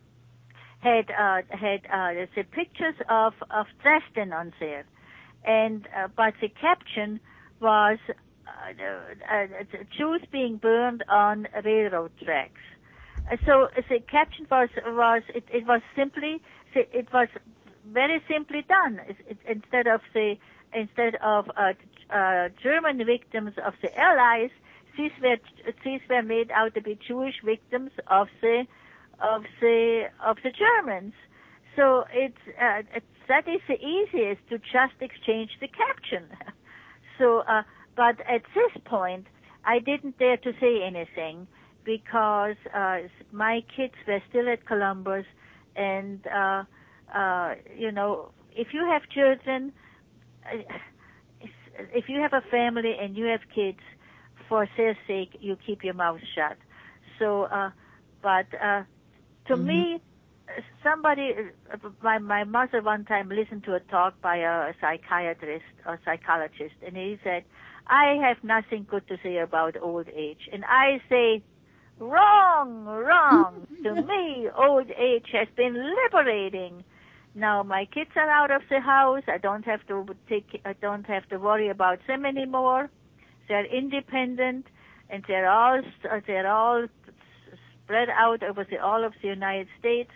had uh, had uh, the pictures of of Dresden on there, and uh, but the caption was uh, uh, Jews being burned on railroad tracks. Uh, So uh, the caption was was it, it was simply it was very simply done. It, it, instead of the instead of uh, uh, German victims of the Allies, these were these were made out to be Jewish victims of the of the of the Germans. So it's, uh, it's that is the easiest to just exchange the caption. So, uh, but at this point, I didn't dare to say anything because uh, my kids were still at Columbus, and uh, uh, you know, if you have children, uh, if you have a family and you have kids, for their sake, you keep your mouth shut. So, uh, but uh, to Mhm. me, somebody, my my mother one time listened to a talk by a psychiatrist or psychologist, and he said, "I have nothing good to say about old age," and I say, "Wrong, wrong. To me, old age has been liberating. Now my kids are out of the house. I don't have to take. I don't have to worry about them anymore. they're independent, and they're all they're all spread out over the, all of the United States.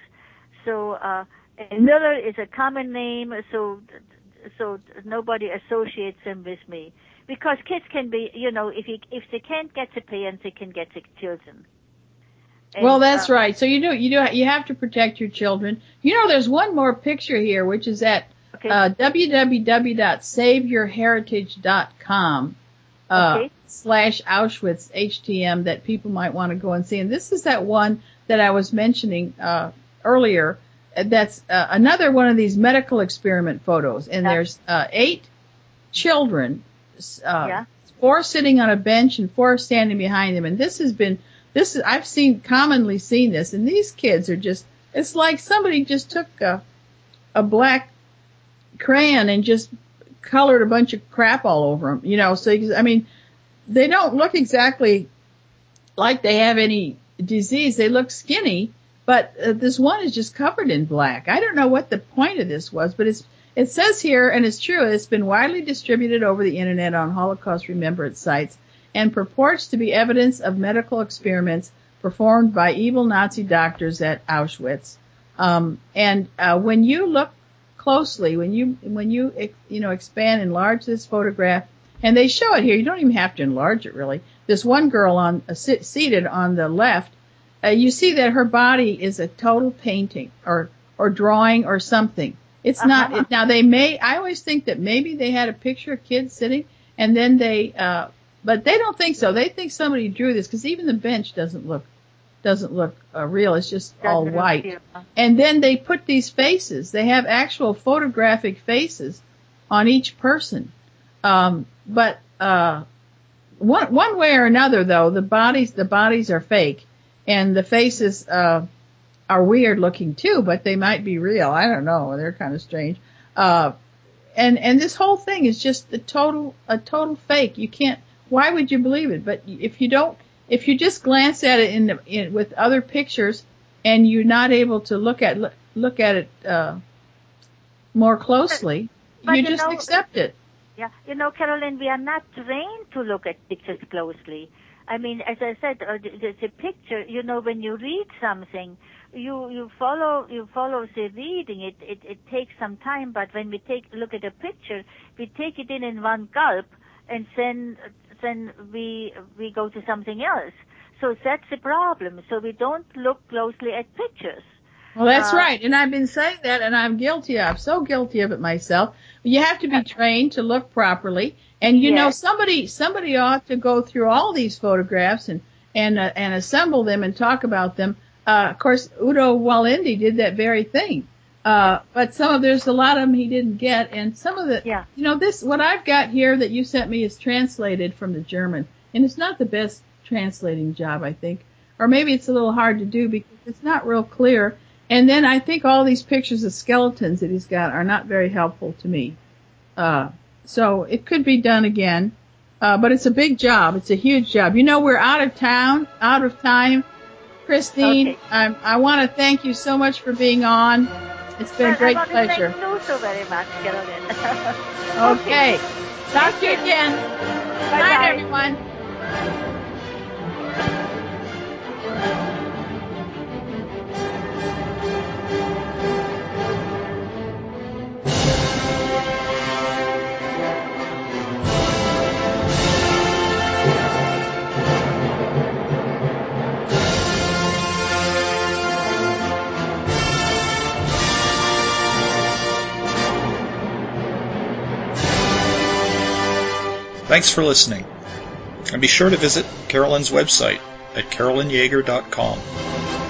So uh, and Miller is a common name, so so nobody associates them with me. Because kids can be, you know, if you, if they can't get the parents, they can get the children. And, well, that's uh, right. So you do, you do, you have to protect your children. You know, there's one more picture here, which is at okay. uh, w w w dot save your heritage dot com uh, okay. slash Auschwitz H T M that people might want to go and see. And this is that one that I was mentioning uh, earlier. That's uh, another one of these medical experiment photos. And yeah. there's uh, eight children. Uh, yeah. Four sitting on a bench and four standing behind them. And this has been, this is, I've seen, commonly seen this. And these kids are just, it's like somebody just took a, a black crayon and just colored a bunch of crap all over them, you know. So, I mean, they don't look exactly like they have any disease. They look skinny, but uh, this one is just covered in black. I don't know what the point of this was, but it's, it says here, and it's true, it's been widely distributed over the internet on Holocaust remembrance sites and purports to be evidence of medical experiments performed by evil Nazi doctors at Auschwitz. Um, and uh, when you look closely, when you when you you know expand, enlarge this photograph, and they show it here, you don't even have to enlarge it really. This one girl on uh, sit, seated on the left, uh, you see that her body is a total painting or or drawing or something. It's uh-huh. not, it, now they may, I always think that maybe they had a picture of kids sitting and then they, uh, but they don't think so. They think somebody drew this because even the bench doesn't look, doesn't look uh, real. It's just doesn't all white. Real. And then they put these faces. They have actual photographic faces on each person. Um, but, uh, one, one way or another though, the bodies, the bodies are fake and the faces, uh, are weird looking too, but they might be real. I don't know. They're kind of strange. Uh, and, and this whole thing is just a total, a total fake. You can't, why would you believe it? But if you don't, if you just glance at it in, the, in with other pictures and you're not able to look at, look at it, uh, more closely, but you you just know, accept it. Yeah. You know, Carolyn, we are not trained to look at pictures closely. I mean, as I said, uh, the, the picture, you know, when you read something, you, you follow, you follow the reading. It, it, it takes some time, but when we take, look at a picture, we take it in in one gulp and then, then we, we go to something else. So that's the problem. So we don't look closely at pictures. Well, that's uh, right. And I've been saying that and I'm guilty of, so guilty of it myself. You have to be trained to look properly. And you yes. know, somebody, somebody ought to go through all these photographs and, and, uh, and assemble them and talk about them. Uh, of course, Udo Wallendy did that very thing. Uh, but some of, there's a lot of them he didn't get. And some of the, yeah. you know, this, what I've got here that you sent me is translated from the German. And it's not the best translating job, I think. Or maybe it's a little hard to do because it's not real clear. And then I think all these pictures of skeletons that he's got are not very helpful to me. Uh, so it could be done again. Uh, but it's a big job. It's a huge job. You know, we're out of town, out of time. Christine, okay. I, I want to thank you so much for being on. It's been well, a great I pleasure. Thank you so very much, Carolyn. okay. okay. Talk to you again. Bye, Good night, bye. everyone. Thanks for listening, and be sure to visit Carolyn's website at carolyn yager dot com.